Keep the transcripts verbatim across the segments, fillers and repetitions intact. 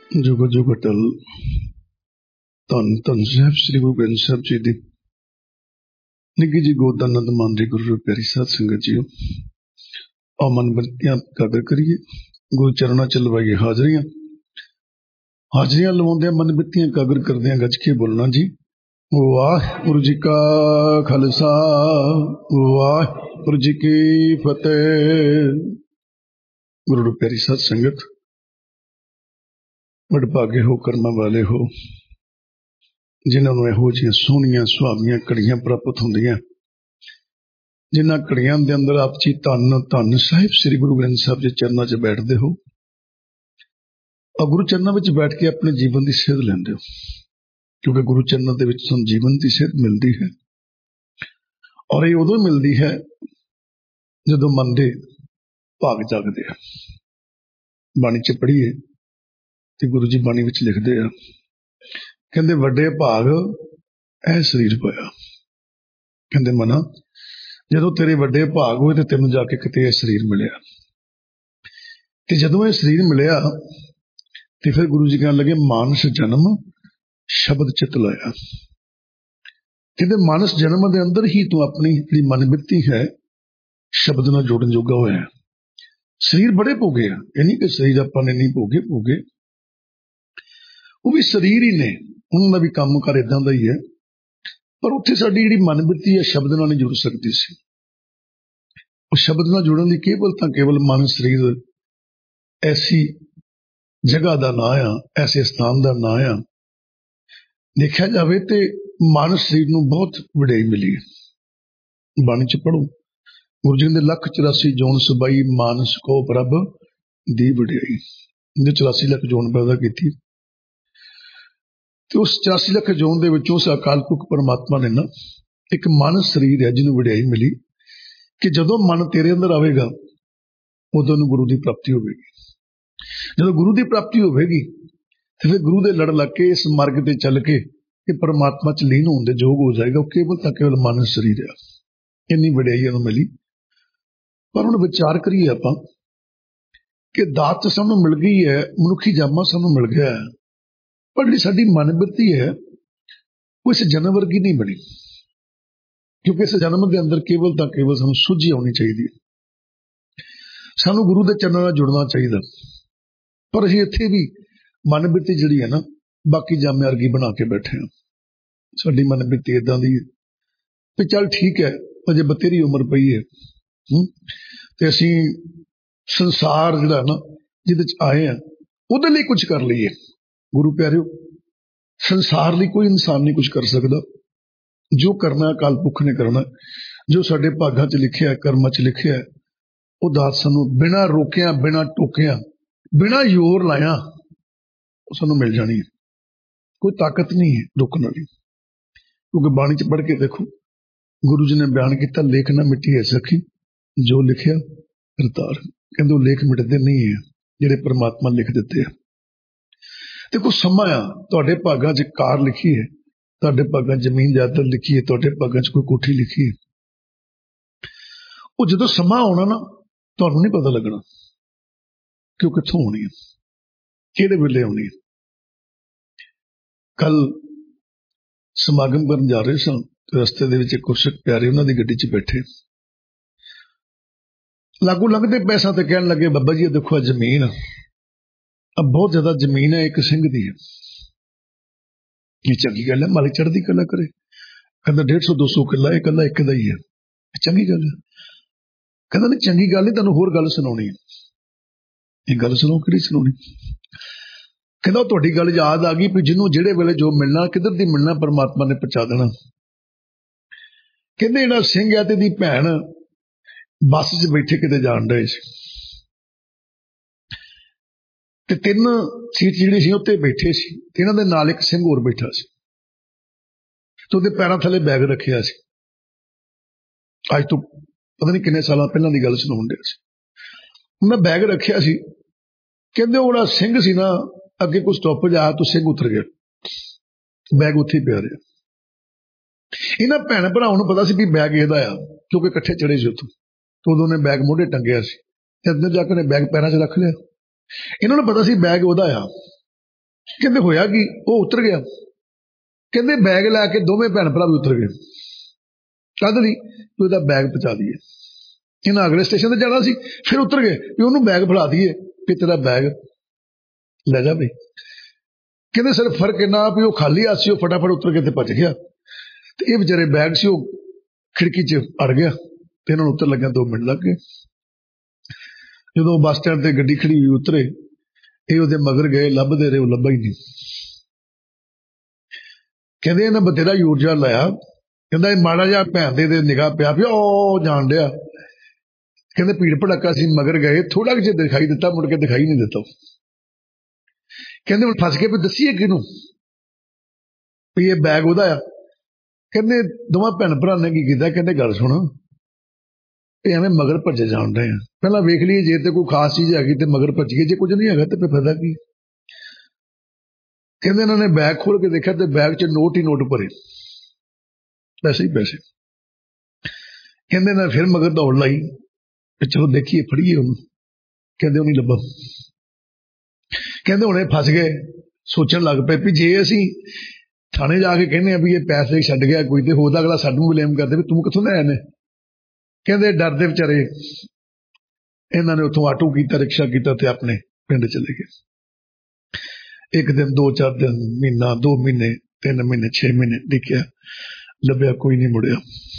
जुग जुग अटल धन धन साहब श्री गुरु ग्रंथ साहब जी की निੱਘੀ जी गोद आनंद मान रही गुरु प्यारी साध संगत जी और मन बरतियां कागर करिए गुरु चरणों च लवाइए हाजरियां हाजरियां लवाउंदे मन बित्तियां कागर करदे गज के बोलना जी वाहिगुरु जी का खालसा वाहिगुरु जी की फतेह। गुरु प्यारी साध संगत वडभागे हो कर्मा वाले हो जिन्होंने ਇਹੋ ਜਿਹੀਆਂ ਸੋਹਣੀਆਂ ਸੁਹਾਵੀਆਂ ਘੜੀਆਂ ਪ੍ਰਾਪਤ ਹੁੰਦੀਆਂ जिन्हां घड़ियां दे अंदर आप जी धन धन साहिब श्री गुरु ग्रंथ साहब जी चरणों च बैठते हो और गुरु चरणों में बैठ के अपने जीवन की सेध लेंदे हो क्योंकि गुरु चरणों के विच सानूं जीवन की सेध मिलती है और ये उदों मिलती है जदों मन दे भाग जागदे आ। बाणी च पढ़ीए ते गुरु जी बाणी विच लिखदे आ कहते वड्डे भाग ऐ शरीर पाया। कहते मना जदों तेरे वड्डे भाग होए ते तैनूं जाके किते यह शरीर मिलिया ते जदों यह शरीर मिलिया ते फिर गुरु जी कहन लगे मानस जन्म शब्द चित लाया। कहते मानस जन्म के अंदर ही तू अपनी जिहड़ी मन बित्ती है शब्द नाल जोड़न जोगा होया। शरीर बड़े भोगे आ, ये नहीं कि शरीर आपां ने नहीं भोगे भोगे वो भी शरीर ही ने उन्होंने भी काम कर इदां दा ही है पर उत्थे साडी जिहड़ी मन बित्ती है शब्द नाल नहीं जुड़ सकती सी। उस शब्द नाल जुड़न दी केवल तां केवल मन शरीर ऐसी जगह का नां आ ऐसे स्थान का नां आ। देखा जाए तो मन शरीर नूं बहुत वड्याई मिली है। बाणी च पढ़ो गुरु जी ने लख चौरासी जोन सबाई मानस को प्रभ दी वड्याई इन्हें चौरासी लख जोन पैदा की तो उस चौरासी लख जोन दे विचों उस अकाल पुरख परमात्मा ने ना एक मन शरीर है जिन्होंने वड्याई मिली कि जदों मन तेरे अंदर आवेगा उदों गुरु की प्राप्ति होगी। जदों गुरु की प्राप्ति होगी तो फिर गुरु के लड़ लग के इस मार्ग से चल के ये परमात्मा च लीन होने जोग हो जाएगा। केवल तक केवल मन शरीर है इन्नी वड्याई मिली। पर हुण विचार करिए आपां कि दात सानूं मिल गई है मनुखी जामा सानूं मिल गया है पर जी साडी मन बिरती है वो इस जन्म वर्गी नहीं बनी क्योंकि इस जन्म के अंदर केवल तां केवल सानूं सुझी आनी चाहिए सानूं गुरु के चरणों नाल जुड़ना चाहिए पर असीं इत्थे भी मन बिरती जिहड़ी है ना बाकी जामे वर्गी बना के बैठे हैं। साडी मन बिरती इदां दी ते चल ठीक है अजे बतेरी उम्र पई है ते असीं संसार जिहड़ा ना जिहदे च आए हैं उहदे लई कुछ कर लईए। गुरु प्यारिओ संसार ਲਈ कोई इंसान नहीं कुछ कर सकता। जो करना अकाल पुरख ने करना जो साडे भागां च लिखिआ कर्मां च लिखिआ वो दात सानूं बिना रोकिया बिना टोकिया बिना जोर लाया सानूं मिल जानी है। कोई ताकत नहीं है रोकण वाली क्योंकि बाणी च पढ़ के देखो गुरु जी ने बयान किया लेख ना मिटी है सखी जो लिखिआ करतार। कहंदे वो लेख मिटदे नहीं है जिहड़े परमात्मा लिख दिते हैं। देखो समा आ तुहाडे भागां च कार लिखी है तुहाडे भागां जमीन जायदाद लिखी है तुहाडे भागां च कोई कोठी लिखी है वो जदों समा आउणा ना तुहानूं नहीं पता लगना कि वो कित्थों आउणी है किहड़े वेले आउणी है। कल समागम करन जा रहे सन रस्ते दे विच इक गुरसिख प्यारे उन्हां दी गड्डी च बैठे लागू लंघदे पैसा ते कहण लगे बाबा जी देखो जमीन अब बहुत ज्यादा जमीन है एक सिंह दी है ये चंगी गल है मालिक चढ़दी कला करे कहता डेढ़ सौ दो सौ किला एक कला एक दा ही है चंगी गल है। कहता नहीं चंगी गल नहीं तुहानूं होर गल सुणाउणी है ये गल सुणो किहड़ी सुणाउणी। कहता तुहाडी गल याद आ गई भी जिन्हों जिहड़े वेले जो मिलना किधर दी मिलना परमात्मा ने पहुंचा देना। कहते जिहड़ा सिंह है ते दी भैण बस च बैठे किते जाण डए सी ते तीन सीट जिहड़ी सी उत्ते बैठे सी ते इन्हां दे नाल एक सिंह होर बैठा सी ते उहदे पैरां थल्ले बैग रखिआ सी। अज तो पता नहीं किन्ने सालां पहलां दी गल सुणाउण डਿਆ सी। उन्हें बैग रखिआ सी कहंदे ओह जिहड़ा सिंह सी ना अगे कोई स्टॉपेज आया तो सिंह उतर गया बैग उत्थे पिया रहा। इन्हां भैण भरावां नूं पता सी भी बैग इहदा आ क्योंकि इकट्ठे चढ़े सी उत्थों तो उदों ने बैग मोढे टंगिआ सी ते अंदर जाके ने बैग पैरां च रख लिया। इन्होंने पता सी बैग ओहदा आ कहते होया कि वो उतर गया। कहते बैग लैके दोवें भैन भरा भी उतर गए। कद नहीं कि उसका बैग पहुंचा दिए। इन्हें अगले स्टेशन पर जाना सी, फिर उतर गए भी उन्होंने बैग फड़ा दिए कि तेरा बैग ले जा भाई। कहते सिर्फ फर्क इन्ना भी वो खाली हाथ से फटाफट उतर के भज गया, तो ये बेचारे बैग से खिड़की च अड़ गया, तो इन्होंने उतर लगे दो मिनट लग गए। जो बस स्टैंड से गड्डी खड़ी हुई उतरे, ये उसदे मगर गए, लभदे रहे, लभा ही नहीं। कहते इन्हें बतेरा यूरजा लाया, कहता माड़ा जा भैन दे निगाह पिया पिया ओ जान दिया। कहते भीड़ भड़का सी, मगर गए, थोड़ा कि दिखाई दिता, मुड़ के दिखाई नहीं दिता। कहते हम फस गए भी दसीए किनू भी ये बैग उहदा आ। कहते दोवां भैन भरा ने की कीता, कहते गल सुन एवें मगर भजे जान रहे हैं, पहला वेख लीए जे ते कोई खास चीज हैगी ते मगर भजिए, जे कुछ नहीं है तो फिर फायदा की। कहते इन्होंने बैग खोल के देखा तो बैग च नोट ही नोट भरे, पैसे ही पैसे। कहते ना फिर मगर दौड़ लाई, चलो देखिए फड़िए उन्होंने। कहते नहीं लभा। कहते हुणे फस गए, सोचन लग पे भी जे असी थाने जाके कहने भी ये पैसे छड्ड गया कोई, तो होता अगला सानू ब्लेम करते भी तू कित्थों ले आने। कहते डरदे बेचारे इन्होंने उतों आटो किया, रिक्शा किया, ते अपने पिंड चले गए। एक दिन, दो चार दिन, महीना, दो महीने, तीन महीने, छे महीने देखिया, लभ्या कोई नहीं मुड़िया।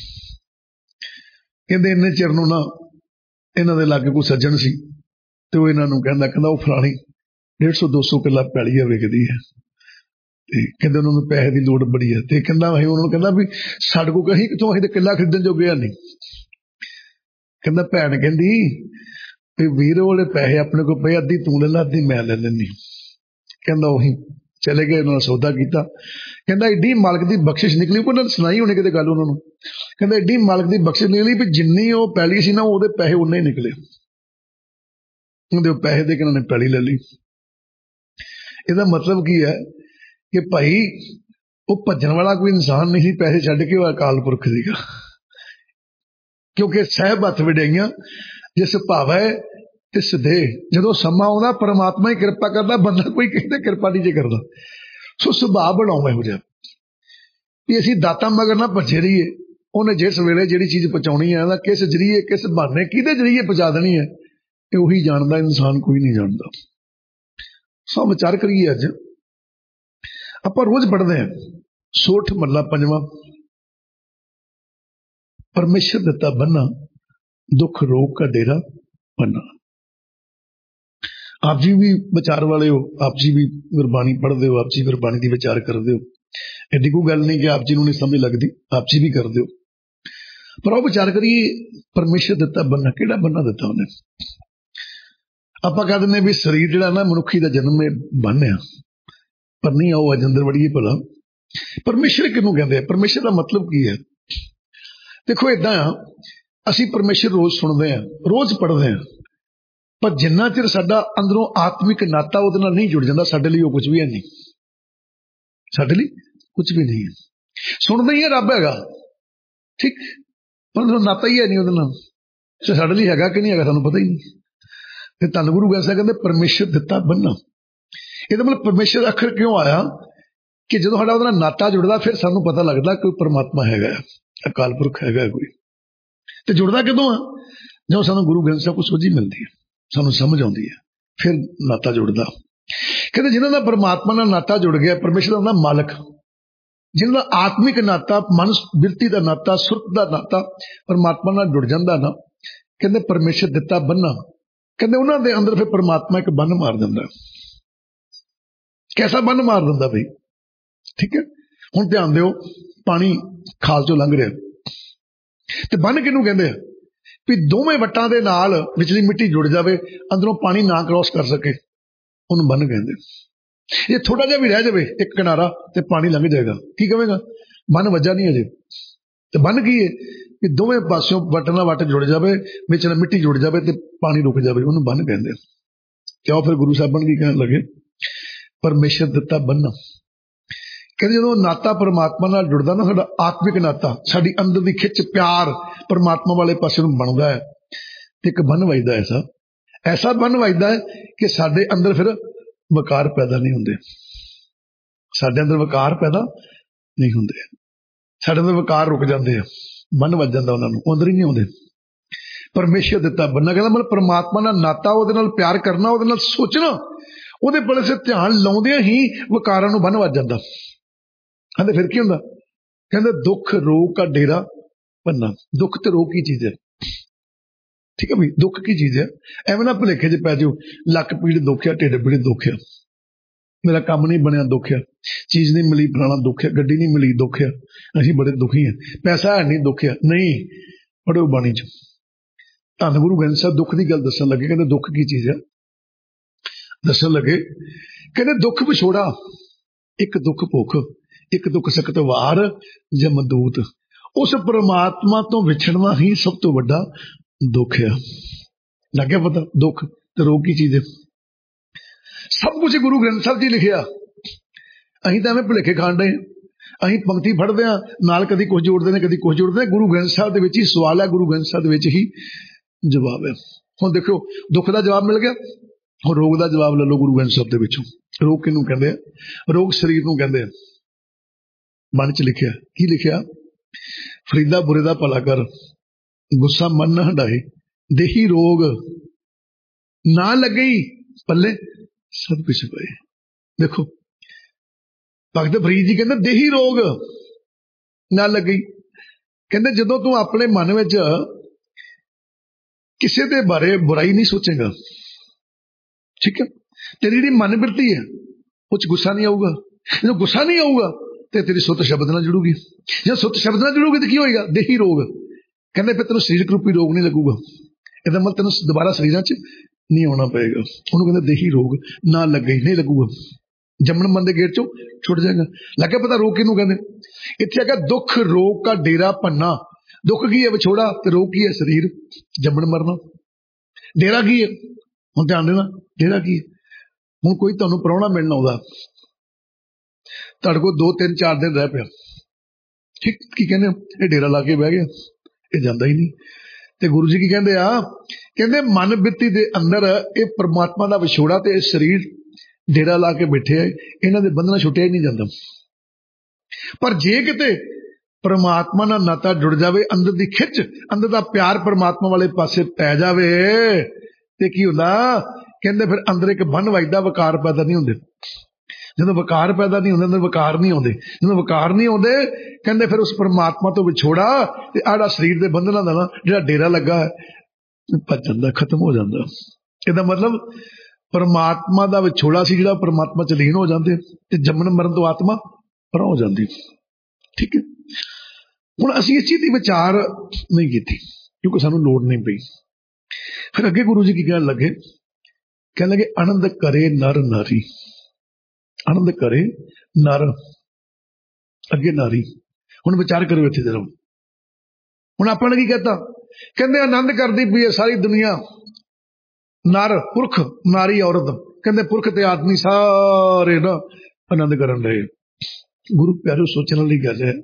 कहते इन्ने चिर नूं ना इन्हां दे लागे कोई सज्जन सी, ते वो इन्हां नूं कहंदा कहंदा वो फलानी डेढ़ सौ दो सौ किला पैली है विकदी है, कहते उन्होंने पैसे की लोड़ बड़ी है। तो कहना उन्होंने कहना भी साढ़े को कहीं कितों अं तो किला खरीदन जो गया नहीं। कहना भैन कहती वीर वाले पैसे अपने को पे, अद्धी तू ले ला अद्धी मैं ले लेनी। कहना उही चले गए, उन्होंने सौदा किया। कहना एडी मालक की बख्शिश निकली, उन्होंने सुनाई होनी कितने गल उन्होंने। कहना एडी मालक की बख्शिश निकली भी जिन्नी वो पैली सी ना वो पैसे उन्ने ही निकले, उन्हें पैसे दे के उन्होंने पैली ले ली। इसका मतलब की है कि भाई वो भजन वाला कोई इंसान नहीं, पैसे छड्ड के अकाल पुरख सीगा। क्योंकि सहब हथ वड्याइयां जिस भावै तिस दे, जो समा आउंदा परमात्मा ही कृपा करता, बंदा कोई किसी कृपा नहीं जे करता। सो सुभाव बनाओ इहो जिहा भी असीं दाता मगर ना भजे रहीए। उन्हें जिस वेले जिहड़ी चीज पहुंचाउणी है, किस जरिए किस बहाने किहदे जरिए पहुंचा देनी है, ये उही जानदा, इंसान कोई नहीं जानता। सो विचार करिए, अज आप रोज पढ़ते हैं सोठ मरला पंजवा, परमेश्वर दिता बन्ना दुख रोग का डेरा बन्ना। आप जी भी विचार वाले हो, आप जी भी गुरबाणी पढ़ते हो, आप जी गुरबाणी की विचार करते हो। एडी कोई गल नहीं कि आप जी नूं नहीं समझ लगती, आप जी भी करते हो। पर आओ विचार करिए, परमेश्वर दिता बन्ना, किहड़ा बन्ना दिता उन्हें। आप कह दें भी शरीर जिहड़ा ना मनुखी का जन्म में बन आ, पर नहीं आओ अज अंदर वड़िए भला परमेश्वर किनू कहते हैं, परमेश्वर का मतलब की है। देखो इदा असी परमेश्वर रोज सुनते हैं, रोज पढ़ते हैं, पर जिन्ना चिर साडा अंदरों आत्मिक नाता उहदे नाल नहीं जुड़ जाता, साडे लई कुछ भी है नहीं, साडे लई कुछ भी नहीं है। सुनते ही है रब हैगा ठीक, पर अंदरों नाता ही है नहीं उहदे नाल, साडे लई हैगा कि नहीं हैगा सानूं पता ही नहीं। ते धन गुरु ऐसा कहते परमेश्वर दिता बन्ना। ਇਹਦਾ मतलब परमेश्वर अखर क्यों आया कि जो साडा ਉਹਦੇ नाता जुड़ता फिर सानू पता लगता कोई परमात्मा है, अकाल पुरख है कोई। तो जुड़ता किदों आ, जो सानू गुरु ग्रंथ ਸਾਹਿਬ को सोझी मिलती है, सानू समझ आती है, फिर नाता जुड़ता। कहते जिन्हों का परमात्मा नाल नाता जुड़ गया, परमेश्वर का मालक, जिन्हों का आत्मिक नाता, मन बिरती का नाता, सुरत का नाता परमात्मा नाल जुड़ जाता ना, कहते परमेश्वर दिता बन्ना। कहते उन्होंने अंदर फिर परमात्मा एक बन मार दिंदा। कैसा बन मार दिंदा भाई, ठीक है। हुण ध्यान दिओ, पानी खाल चों लंघ रहा, ते बन किनू कहंदे आ भी दोवें वट्टां दे नाल विचली मिट्टी जुड़ जाए, अंदरों पानी ना क्रॉस कर सके, उन्होंने बन कहंदे। जे थोड़ा जिहा भी रह जाए एक किनारा ते पानी लंघ जाएगा, की कहेगा बन वजा नहीं अजे। ते बन की है कि दोवें पासों वट नाल वट जुड़ जाए, विच मिट्टी जुड़ जाए ते पानी रुक जाए, उन्होंने बन कहंदे। क्यों फिर गुरु साहब की कहन लगे परमेश्वर दिता बन्ना। कहते जो नाता परमात्मा नाल जुड़दा ना, साडा आत्मिक नाता, साडी अंदर दी खिच प्यार परमात्मा वाले पासे नूं बनदा है, ते एक बन वजदा ऐसा ऐसा बन वजदा है कि साडे अंदर फिर वकार पैदा नहीं हुंदे। ਸਾਡੇ ਅੰਦਰ ਵਿਕਾਰ ਪੈਦਾ ਨਹੀਂ ਹੁੰਦੇ, ਸਾਡੇ ਅੰਦਰ ਵਿਕਾਰ ਰੁਕ ਜਾਂਦੇ ਆ, ਮਨ ਵੱਜ ਜਾਂਦਾ ਉਹਨਾਂ ਨੂੰ, ਅੰਦਰ ਹੀ ਨਹੀਂ ਆਉਂਦੇ। ਪਰਮੇਸ਼ਰ ਦਿੱਤਾ ਬੰਨਾ, ਕਹਿੰਦਾ ਮਤਲਬ ਪਰਮਾਤਮਾ ਨਾਲ ਨਾਤਾ, ਉਹਦੇ ਨਾਲ ਪਿਆਰ ਕਰਨਾ, ਉਹਦੇ ਨਾਲ ਸੋਚਣਾ, ਉਹਦੇ ਬੜੇ ਸੇ ਧਿਆਨ ਲਾਉਂਦਿਆਂ ਹੀ ਵਿਕਾਰਾਂ ਨੂੰ ਬੰਨ ਵੱਜ ਜਾਂਦਾ। ਕਹਿੰਦੇ ਫਿਰ ਕੀ ਹੁੰਦਾ? ਕਹਿੰਦੇ ਦੁੱਖ ਰੋਗ ਦਾ ਡੇਰਾ ਭੰਨਾ। ਦੁੱਖ ਤੇ ਰੋਗ ਕੀ ਚੀਜ਼ ਹੈ? ਠੀਕ ਹੈ ਬਈ, ਦੁੱਖ ਕੀ ਚੀਜ਼ ਹੈ? ਐਵੇਂ ਨਾ ਭੁਲੇਖੇ ਚ ਪੈ ਜਾਓ, ਲੱਕ ਪੀੜ ਦੁੱਖ ਆ, ਢਿੱਡ ਪੀੜ ਦੁੱਖ ਆ, ਮੇਰਾ ਕੰਮ ਨਹੀਂ ਬਣਿਆ ਦੁੱਖ ਆ, ਚੀਜ਼ ਨਹੀਂ ਮਿਲੀ ਫਲਾਣਾ ਦੁੱਖ ਆ, ਗੱਡੀ ਨਹੀਂ ਮਿਲੀ ਦੁੱਖ ਆ, ਅਸੀਂ ਬੜੇ ਦੁਖੀ ਹਾਂ, ਪੈਸਾ ਹੈ ਨਹੀਂ ਦੁੱਖ ਆ। ਨਹੀਂ, ਪੜ੍ਹੋ ਬਾਣੀ ਚ, ਧੰਨ ਗੁਰੂ ਗ੍ਰੰਥ ਸਾਹਿਬ ਦੁੱਖ ਦੀ ਗੱਲ ਦੱਸਣ ਲੱਗੇ। ਕਹਿੰਦੇ ਦੁੱਖ ਕੀ ਚੀਜ਼ ਹੈ? ਦੱਸਣ ਲੱਗੇ, ਕਹਿੰਦੇ ਦੁੱਖ ਵਿਛੋੜਾ, ਇੱਕ ਦੁੱਖ ਭੁੱਖ, ਇੱਕ ਦੁੱਖ ਸਕਤ ਵਾਰ ਜਮਦੂਤ। ਉਸ ਪਰਮਾਤਮਾ ਤੋਂ ਵਿਛੜਨਾ ਹੀ ਸਭ ਤੋਂ ਵੱਡਾ ਦੁੱਖ ਆ। ਲੱਗਿਆ ਪਤਾ ਦੁੱਖ ਤੇ ਰੋਗ ਕੀ ਚੀਜ਼ ਹੈ? ਸਭ ਕੁਝ ਗੁਰੂ ਗ੍ਰੰਥ ਸਾਹਿਬ ਜੀ ਲਿਖਿਆ। ਅਸੀਂ ਤਾਂ ਐਵੇਂ ਭੁਲੇਖੇ ਖਾਣ ਡਏ, ਅਸੀਂ ਪੰਕਤੀ ਫੜਦੇ ਹਾਂ ਨਾਲ, ਕਦੀ ਕੁਝ ਜੋੜਦੇ ਨੇ, ਕਦੀ ਕੁਝ ਜੋੜਦੇ ਨੇ। ਗੁਰੂ ਗ੍ਰੰਥ ਸਾਹਿਬ ਦੇ ਵਿੱਚ ਹੀ ਸਵਾਲ ਹੈ, ਗੁਰੂ ਗ੍ਰੰਥ ਸਾਹਿਬ ਦੇ ਵਿੱਚ ਹੀ ਜਵਾਬ ਹੈ। ਹੁਣ ਦੇਖੋ, ਦੁੱਖ ਦਾ ਜਵਾਬ ਮਿਲ ਗਿਆ, ਹੁਣ ਰੋਗ ਦਾ ਜਵਾਬ ਲੈ ਲਓ ਗੁਰੂ ਗ੍ਰੰਥ ਸਾਹਿਬ ਦੇ ਵਿੱਚੋਂ। ਰੋਗ ਕਿਹਨੂੰ ਕਹਿੰਦੇ ਆ? ਰੋਗ ਸਰੀਰ ਨੂੰ ਕਹਿੰਦੇ ਆ। ਮਨ ਚ ਲਿਖਿਆ, ਕੀ ਲਿਖਿਆ? ਫਰੀਦਾ ਬੁਰੇ ਦਾ ਭਲਾ ਕਰ, ਗੁੱਸਾ ਮਨ ਨਾ ਹੰਡਾਏ, ਦੇਹੀ ਰੋਗ ਨਾ ਲੱਗਈ ਪੱਲੇ ਸਭ ਕੁਛ ਪਏ। ਦੇਖੋ ਭਗਤ ਫਰੀਦ ਜੀ ਕਹਿੰਦੇ ਦੇਹੀ ਰੋਗ ਨਾ ਲੱਗਈ। ਕਹਿੰਦੇ ਜਦੋਂ ਤੂੰ ਆਪਣੇ ਮਨ ਵਿੱਚ ਕਿਸੇ ਦੇ ਬਾਰੇ ਬੁਰਾਈ ਨਹੀਂ ਸੋਚੇਗਾ, ਠੀਕ ਹੈ, ਤੇਰੀ ਜਿਹੜੀ ਮਨ ਬਿਰਤੀ ਹੈ ਉਹ ਚ ਗੁੱਸਾ ਨਹੀਂ ਆਊਗਾ। ਜਦੋਂ ਗੁੱਸਾ ਨਹੀਂ ਆਊਗਾ ਤੇ ਤੇਰੀ ਸੁੱਤ ਸ਼ਬਦ ਨਾਲ ਜੁੜੂਗੀ। ਜੇ ਸੁੱਤ ਸ਼ਬਦ ਨਾਲ ਜੁੜੂਗੀ ਤਾਂ ਕੀ ਹੋਏਗਾ? ਦੇਹੀ ਰੋਗ। ਕਹਿੰਦੇ ਫਿਰ ਤੈਨੂੰ ਸਰੀਰਕ ਰੂਪੀ ਰੋਗ ਨਹੀਂ ਲੱਗੂਗਾ, ਇਹਦਾ ਮਤਲਬ ਤੈਨੂੰ ਦੁਬਾਰਾ ਸਰੀਰਾਂ ਚ ਨਹੀਂ ਆਉਣਾ ਪਏਗਾ। ਉਹਨੂੰ ਕਹਿੰਦੇ ਦੇਹੀ ਰੋਗ ਨਾ ਲੱਗੇ, ਨਹੀਂ ਲੱਗੂਗਾ, ਜੰਮਣ ਮਨ ਦੇ ਗੇਟ ਚੋਂ ਛੁੱਟ ਜਾਏਗਾ। ਲੱਗਿਆ ਪਤਾ ਰੋਗ ਕਿਹਨੂੰ ਕਹਿੰਦੇ? ਇੱਥੇ ਹੈਗਾ ਦੁੱਖ ਰੋਗ ਦਾ ਡੇਰਾ ਭੰਨਾ। ਦੁੱਖ ਕੀ ਹੈ? ਵਿਛੋੜਾ। ਤੇ ਰੋਗ ਕੀ ਹੈ? ਸਰੀਰ, ਜੰਮਣ ਮਰਨਾ। ਡੇਰਾ ਕੀ ਹੈ? ਹੁਣ ਧਿਆਨ ਦੇਣਾ, ਡੇਰਾ ਕੀ ਹੈ? ਹੁਣ ਕੋਈ ਤੁਹਾਨੂੰ ਪ੍ਰਾਹੁਣਾ ਮਿਲਣ ਆਉਂਦਾ, ਤੁਹਾਡੇ ਕੋਲ ਦੋ ਤਿੰਨ ਚਾਰ ਦਿਨ ਰਹਿ ਪਿਆ, ਠੀਕ, ਕੀ ਕਹਿੰਦੇ? ਇਹ ਡੇਰਾ ਲਾ ਕੇ ਬਹਿ ਗਿਆ, ਇਹ ਜਾਂਦਾ ਹੀ ਨਹੀਂ। ਤੇ ਗੁਰੂ ਜੀ ਕੀ ਕਹਿੰਦੇ ਆ? ਕਹਿੰਦੇ ਮਨ ਬਿਰਤੀ ਦੇ ਅੰਦਰ ਇਹ ਪਰਮਾਤਮਾ ਦਾ ਵਿਛੋੜਾ ਤੇ ਇਹ ਸਰੀਰ ਡੇਰਾ ਲਾ ਕੇ ਬੈਠੇ ਆ, ਇਹਨਾਂ ਦੇ ਬੰਧਨਾਂ ਛੁੱਟਿਆ ਹੀ ਨਹੀਂ ਜਾਂਦਾ। ਪਰ ਜੇ ਕਿਤੇ ਪਰਮਾਤਮਾ ਨਾਲ ਨਾਤਾ ਜੁੜ ਜਾਵੇ, ਅੰਦਰ ਦੀ ਖਿੱਚ, ਅੰਦਰ ਦਾ ਪਿਆਰ ਪਰਮਾਤਮਾ ਵਾਲੇ ਪਾਸੇ ਪੈ ਜਾਵੇ, ਤੇ ਕੀ ਹੁੰਦਾ? ਕਹਿੰਦੇ ਫਿਰ ਅੰਦਰ ਇੱਕ ਬੰਨ ਵੱਜਦਾ, ਵਿਕਾਰ ਪੈਦਾ ਨਹੀਂ ਹੁੰਦੇ। ਜਦੋਂ ਵਿਕਾਰ ਪੈਦਾ ਨਹੀਂ ਹੁੰਦੇ, ਅੰਦਰ ਵਿਕਾਰ ਨਹੀਂ ਆਉਂਦੇ। ਜਦੋਂ ਵਿਕਾਰ ਨਹੀਂ ਆਉਂਦੇ, ਕਹਿੰਦੇ ਫਿਰ ਉਸ ਪਰਮਾਤਮਾ ਤੋਂ ਵਿਛੋੜਾ ਤੇ ਆੜਾ ਸਰੀਰ ਦੇ ਬੰਧਨਾਂ ਦਾ ਨਾ ਜਿਹੜਾ ਡੇਰਾ ਲੱਗਾ ਭੱਜ ਜਾਂਦਾ, ਖਤਮ ਹੋ ਜਾਂਦਾ। ਇਹਦਾ ਮਤਲਬ ਪਰਮਾਤਮਾ ਦਾ ਵਿਛੋੜਾ ਸੀ ਜਿਹੜਾ, ਪਰਮਾਤਮਾ ਚ ਲੀਨ ਹੋ ਜਾਂਦੇ ਤੇ ਜੰਮਣ ਮਰਨ ਤੋਂ ਆਤਮਾ ਪਰ ਹੋ ਜਾਂਦੀ। ਠੀਕ ਹੈ, ਹੁਣ ਅਸੀਂ ਇਸ ਚੀਜ਼ ਦੀ ਵਿਚਾਰ ਨਹੀਂ ਕੀਤੀ ਕਿਉਂਕਿ ਸਾਨੂੰ ਲੋੜ ਨਹੀਂ ਪਈ। ਫਿਰ ਅੱਗੇ ਗੁਰੂ ਜੀ ਕੀ ਕਹਿਣ ਲੱਗੇ? ਕਹਿਣ ਲੱਗੇ ਆਨੰਦ ਕਰੇ ਨਰ ਨਾਰੀ। ਆਨੰਦ ਕਰੇ ਨਰ, ਅੱਗੇ ਨਾਰੀ। ਹੁਣ ਵਿਚਾਰ ਕਰੋ ਇੱਥੇ ਜਰਾ। ਹੁਣ ਆਪਾਂ ਨੇ ਕੀ ਕਹਿਤਾ? ਕਹਿੰਦੇ ਆਨੰਦ ਕਰਦੀ ਪਈ ਹੈ ਸਾਰੀ ਦੁਨੀਆ, ਨਰ ਪੁਰਖ, ਨਾਰੀ ਔਰਤ। ਕਹਿੰਦੇ ਪੁਰਖ ਤੇ ਆਦਮੀ ਸਾਰੇ ਨਾ ਆਨੰਦ ਕਰਨ ਰਹੇ। ਗੁਰੂ ਪਿਆਰੋ ਸੋਚਣ ਵਾਲੀ ਗੱਲ ਹੈ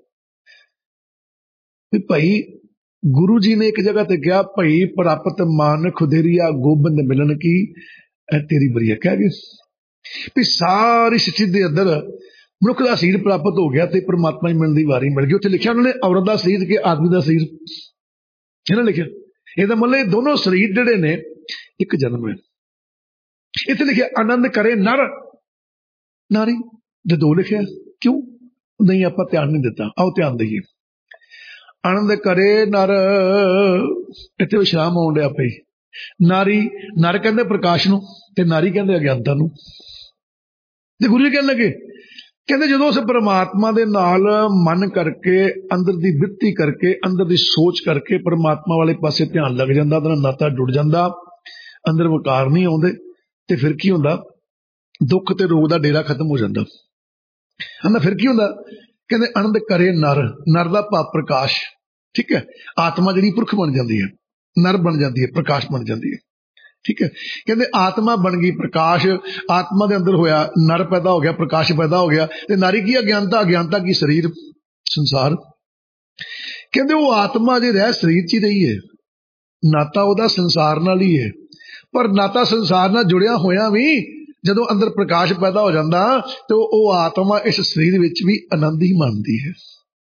ਵੀ ਭਾਈ ਗੁਰੂ ਜੀ ਨੇ ਇੱਕ ਜਗ੍ਹਾ ਤੇ ਕਿਹਾ, ਭਾਈ ਪ੍ਰਾਪਤ ਮਾਨ ਖੁਦੇਰੀਆ ਗੋਬਿੰਦ ਮਿਲਣ ਕੀ ਐ ਤੇਰੀ ਬਰੀਆ। ਕਹਿ ਗਏ ਵੀ ਸਾਰੀ ਸ੍ਰਿਸ਼ਟੀ ਦੇ ਅੰਦਰ ਮਨੁੱਖ ਦਾ ਸਰੀਰ ਪ੍ਰਾਪਤ ਹੋ ਗਿਆ ਤੇ ਪਰਮਾਤਮਾ ਹੀ ਮਿਲਣ ਦੀ ਵਾਰੀ ਮਿਲ ਗਈ। ਉੱਥੇ ਲਿਖਿਆ ਉਹਨਾਂ ਨੇ ਔਰਤ ਦਾ ਸਰੀਰ ਕਿ ਆਦਮੀ ਦਾ ਸਰੀਰ, ਇਹਨਾਂ ਲਿਖਿਆ। ਇਹਦਾ ਮਤਲਬ ਇਹ ਦੋਨੋਂ ਸਰੀਰ ਜਿਹੜੇ ਨੇ ਇੱਕ ਜਨਮ ਹੈ। ਇੱਥੇ ਲਿਖਿਆ ਆਨੰਦ ਕਰੇ ਨਰ ਨਾਰੀ, ਜੇ ਦੋ ਲਿਖਿਆ ਕਿਉਂ ਨਹੀਂ? ਆਪਾਂ ਧਿਆਨ ਨਹੀਂ ਦਿੱਤਾ, ਆਓ ਧਿਆਨ ਦਈਏ। ਆਨੰਦ ਕਰੇ ਨਰ, ਇੱਥੇ ਵਿਸ਼ਰਾਮ ਆਉਣ ਡਿਆ ਪਈ। ਨਾਰੀ, ਨਰ ਕਹਿੰਦੇ ਪ੍ਰਕਾਸ਼ ਨੂੰ ਤੇ ਨਾਰੀ ਕਹਿੰਦੇ ਅਗਿਆਨਤਾ ਨੂੰ। ਤੇ ਗੁਰੂ ਜੀ ਕਹਿਣ ਲੱਗੇ, ਕਹਿੰਦੇ ਜਦੋਂ ਉਸ ਪਰਮਾਤਮਾ ਦੇ ਨਾਲ ਮਨ ਕਰਕੇ, ਅੰਦਰ ਦੀ ਬਿਰਤੀ ਕਰਕੇ, ਅੰਦਰ ਦੀ ਸੋਚ ਕਰਕੇ ਪਰਮਾਤਮਾ ਵਾਲੇ ਪਾਸੇ ਧਿਆਨ ਲੱਗ ਜਾਂਦਾ, ਉਹਦਾ ਨਾਤਾ ਜੁੜ ਜਾਂਦਾ, ਅੰਦਰ ਵਿਕਾਰ ਨਹੀਂ ਆਉਂਦੇ, ਤੇ ਫਿਰ ਕੀ ਹੁੰਦਾ? ਦੁੱਖ ਤੇ ਰੋਗ ਦਾ ਡੇਰਾ ਖਤਮ ਹੋ ਜਾਂਦਾ। ਕਹਿੰਦਾ ਫਿਰ ਕੀ ਹੁੰਦਾ? ਕਹਿੰਦੇ ਆਨੰਦ ਕਰੇ ਨਰ, ਨਰ ਦਾ ਭਾਵ ਪ੍ਰਕਾਸ਼। ਠੀਕ ਹੈ, ਆਤਮਾ ਜਿਹੜੀ ਪੁਰਖ ਬਣ ਜਾਂਦੀ ਹੈ, ਨਰ ਬਣ ਜਾਂਦੀ ਹੈ, ਪ੍ਰਕਾਸ਼ ਬਣ ਜਾਂਦੀ ਹੈ। ਠੀਕ ਹੈ, ਕਹਿੰਦੇ ਆਤਮਾ ਬਣ ਗਈ ਪ੍ਰਕਾਸ਼, ਆਤਮਾ ਦੇ ਅੰਦਰ ਹੋਇਆ ਨਰ ਪੈਦਾ ਹੋ ਗਿਆ, ਪ੍ਰਕਾਸ਼ ਪੈਦਾ ਹੋ ਗਿਆ। ਤੇ ਨਾਰੀ ਕੀ? ਅਗਿਆਨਤਾ। ਅਗਿਆਨਤਾ ਕੀ? ਸਰੀਰ, ਸੰਸਾਰ। ਕਹਿੰਦੇ ਉਹ ਆਤਮਾ ਜੇ ਰਹਿ ਸਰੀਰ ਚ ਹੀ ਰਹੀ ਹੈ, ਨਾਤਾ ਉਹਦਾ ਸੰਸਾਰ ਨਾਲ ਹੀ ਹੈ। ਪਰ ਨਾਤਾ ਸੰਸਾਰ ਨਾਲ ਜੁੜਿਆ ਹੋਇਆ ਵੀ ਜਦੋਂ ਅੰਦਰ ਪ੍ਰਕਾਸ਼ ਪੈਦਾ ਹੋ ਜਾਂਦਾ ਤੇ ਉਹ ਆਤਮਾ ਇਸ ਸਰੀਰ ਵਿੱਚ ਵੀ ਆਨੰਦ ਹੀ ਮੰਨਦੀ ਹੈ,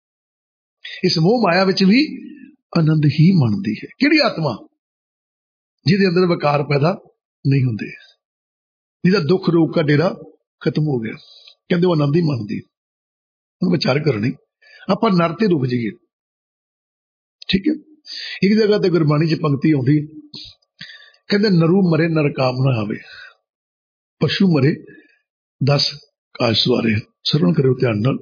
ਇਸ ਮੋਹ ਮਾਇਆ ਵਿੱਚ ਵੀ ਆਨੰਦ ਹੀ ਮੰਨਦੀ ਹੈ। ਕਿਹੜੀ ਆਤਮਾ? ਜਿਹਦੇ ਅੰਦਰ ਵਿਕਾਰ ਪੈਦਾ ਨਹੀਂ ਹੁੰਦੇ, ਜਿਹਦਾ ਦੁੱਖ ਰੋਗ ਦਾ ਡੇਰਾ ਖਤਮ ਹੋ ਗਿਆ, ਕਹਿੰਦੇ ਉਹ ਆਨੰਦ ਹੀ ਮੰਨਦੀ। ਹੁਣ ਵਿਚਾਰ ਕਰਨੀ, ਆਪਾਂ ਨਰ ਤੇ ਰੁਕ ਜਾਈਏ, ਠੀਕ ਹੈ। ਇੱਕ ਜਗ੍ਹਾ ਤੇ ਗੁਰਬਾਣੀ ਚ ਪੰਕਤੀ ਆਉਂਦੀ, ਕਹਿੰਦੇ ਨਰੂ ਮਰੇ ਨਰ ਕਾਮ ਨਾ ਆਵੇ, ਪਸ਼ੂ ਮਰੇ ਦਸ ਕਾਜ ਸਵਾਰੇ। ਸਰਵਣ ਕਰਿਓ ਧਿਆਨ ਨਾਲ।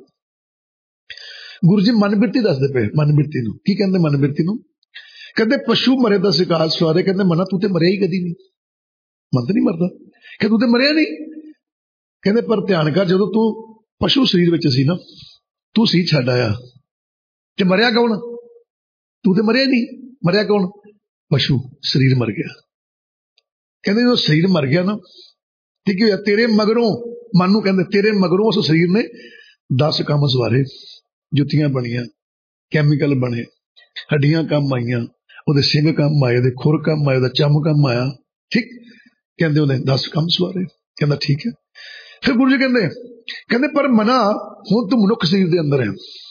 ਗੁਰੂ ਜੀ ਮਨ ਬਿਰਤੀ ਦੱਸਦੇ ਪਏ। ਮਨ ਬਿਰਤੀ ਨੂੰ ਕੀ ਕਹਿੰਦੇ? ਮਨ ਬਿਰਤੀ ਨੂੰ ਕਹਿੰਦੇ ਪਸ਼ੂ ਮਰੇ ਦਸ ਕਾਜ ਸਵਾਰੇ। ਕਹਿੰਦੇ ਮਨਾ ਤੂੰ ਤੇ ਮਰਿਆ ਹੀ ਕਦੀ ਨਹੀਂ, ਮਨ ਤਾਂ ਨਹੀਂ ਮਰਦਾ, ਕਿ ਤੂੰ ਤੇ ਮਰਿਆ ਨਹੀਂ। ਕਹਿੰਦੇ ਪਰ ਧਿਆਨ ਕਰ, ਜਦੋਂ ਤੂੰ ਪਸ਼ੂ ਸਰੀਰ ਵਿੱਚ ਸੀ ਨਾ, ਤੂੰ ਸੀ ਛੱਡ ਆਇਆ ਤੇ ਮਰਿਆ ਕੌਣ? ਤੂੰ ਤੇ ਮਰਿਆ ਨਹੀਂ। ਮਰਿਆ ਕੌਣ? ਪਸ਼ੂ ਸਰੀਰ ਮਰ ਗਿਆ। ਕਹਿੰਦੇ ਜਦੋਂ ਸਰੀਰ ਮਰ ਗਿਆ ਨਾ, ਤੇ ਕੀ ਹੋਇਆ? ਤੇਰੇ ਮਗਰੋਂ, ਮਨ ਨੂੰ ਕਹਿੰਦੇ ਤੇਰੇ ਮਗਰੋਂ ਉਸ ਸਰੀਰ ਨੇ ਦਸ ਕੰਮ ਸਵਾਰੇ। ਜੁੱਤੀਆਂ ਬਣੀਆਂ, ਕੈਮੀਕਲ ਬਣੇ, ਹੱਡੀਆਂ ਕੰਮ ਆਈਆਂ, ਉਹਦੇ ਸਿੰਘ ਕੰਮ ਆਏ, ਉਹਦੇ ਖੁਰ ਕੰਮ ਆਏ, ਉਹਦਾ ਚੰਮ ਕੰਮ ਆਇਆ, ਠੀਕ। ਕਹਿੰਦੇ ਉਹਨੇ ਦਸ ਕੰਮ ਸਵਾਰੇ। ਕਹਿੰਦਾ ਠੀਕ ਹੈ। ਫਿਰ ਗੁਰੂ ਜੀ ਕਹਿੰਦੇ ਕਹਿੰਦੇ ਪਰ ਮਨਾ ਹੁਣ ਤੂੰ ਮਨੁੱਖ ਸਰੀਰ ਦੇ ਅੰਦਰ ਹੈ।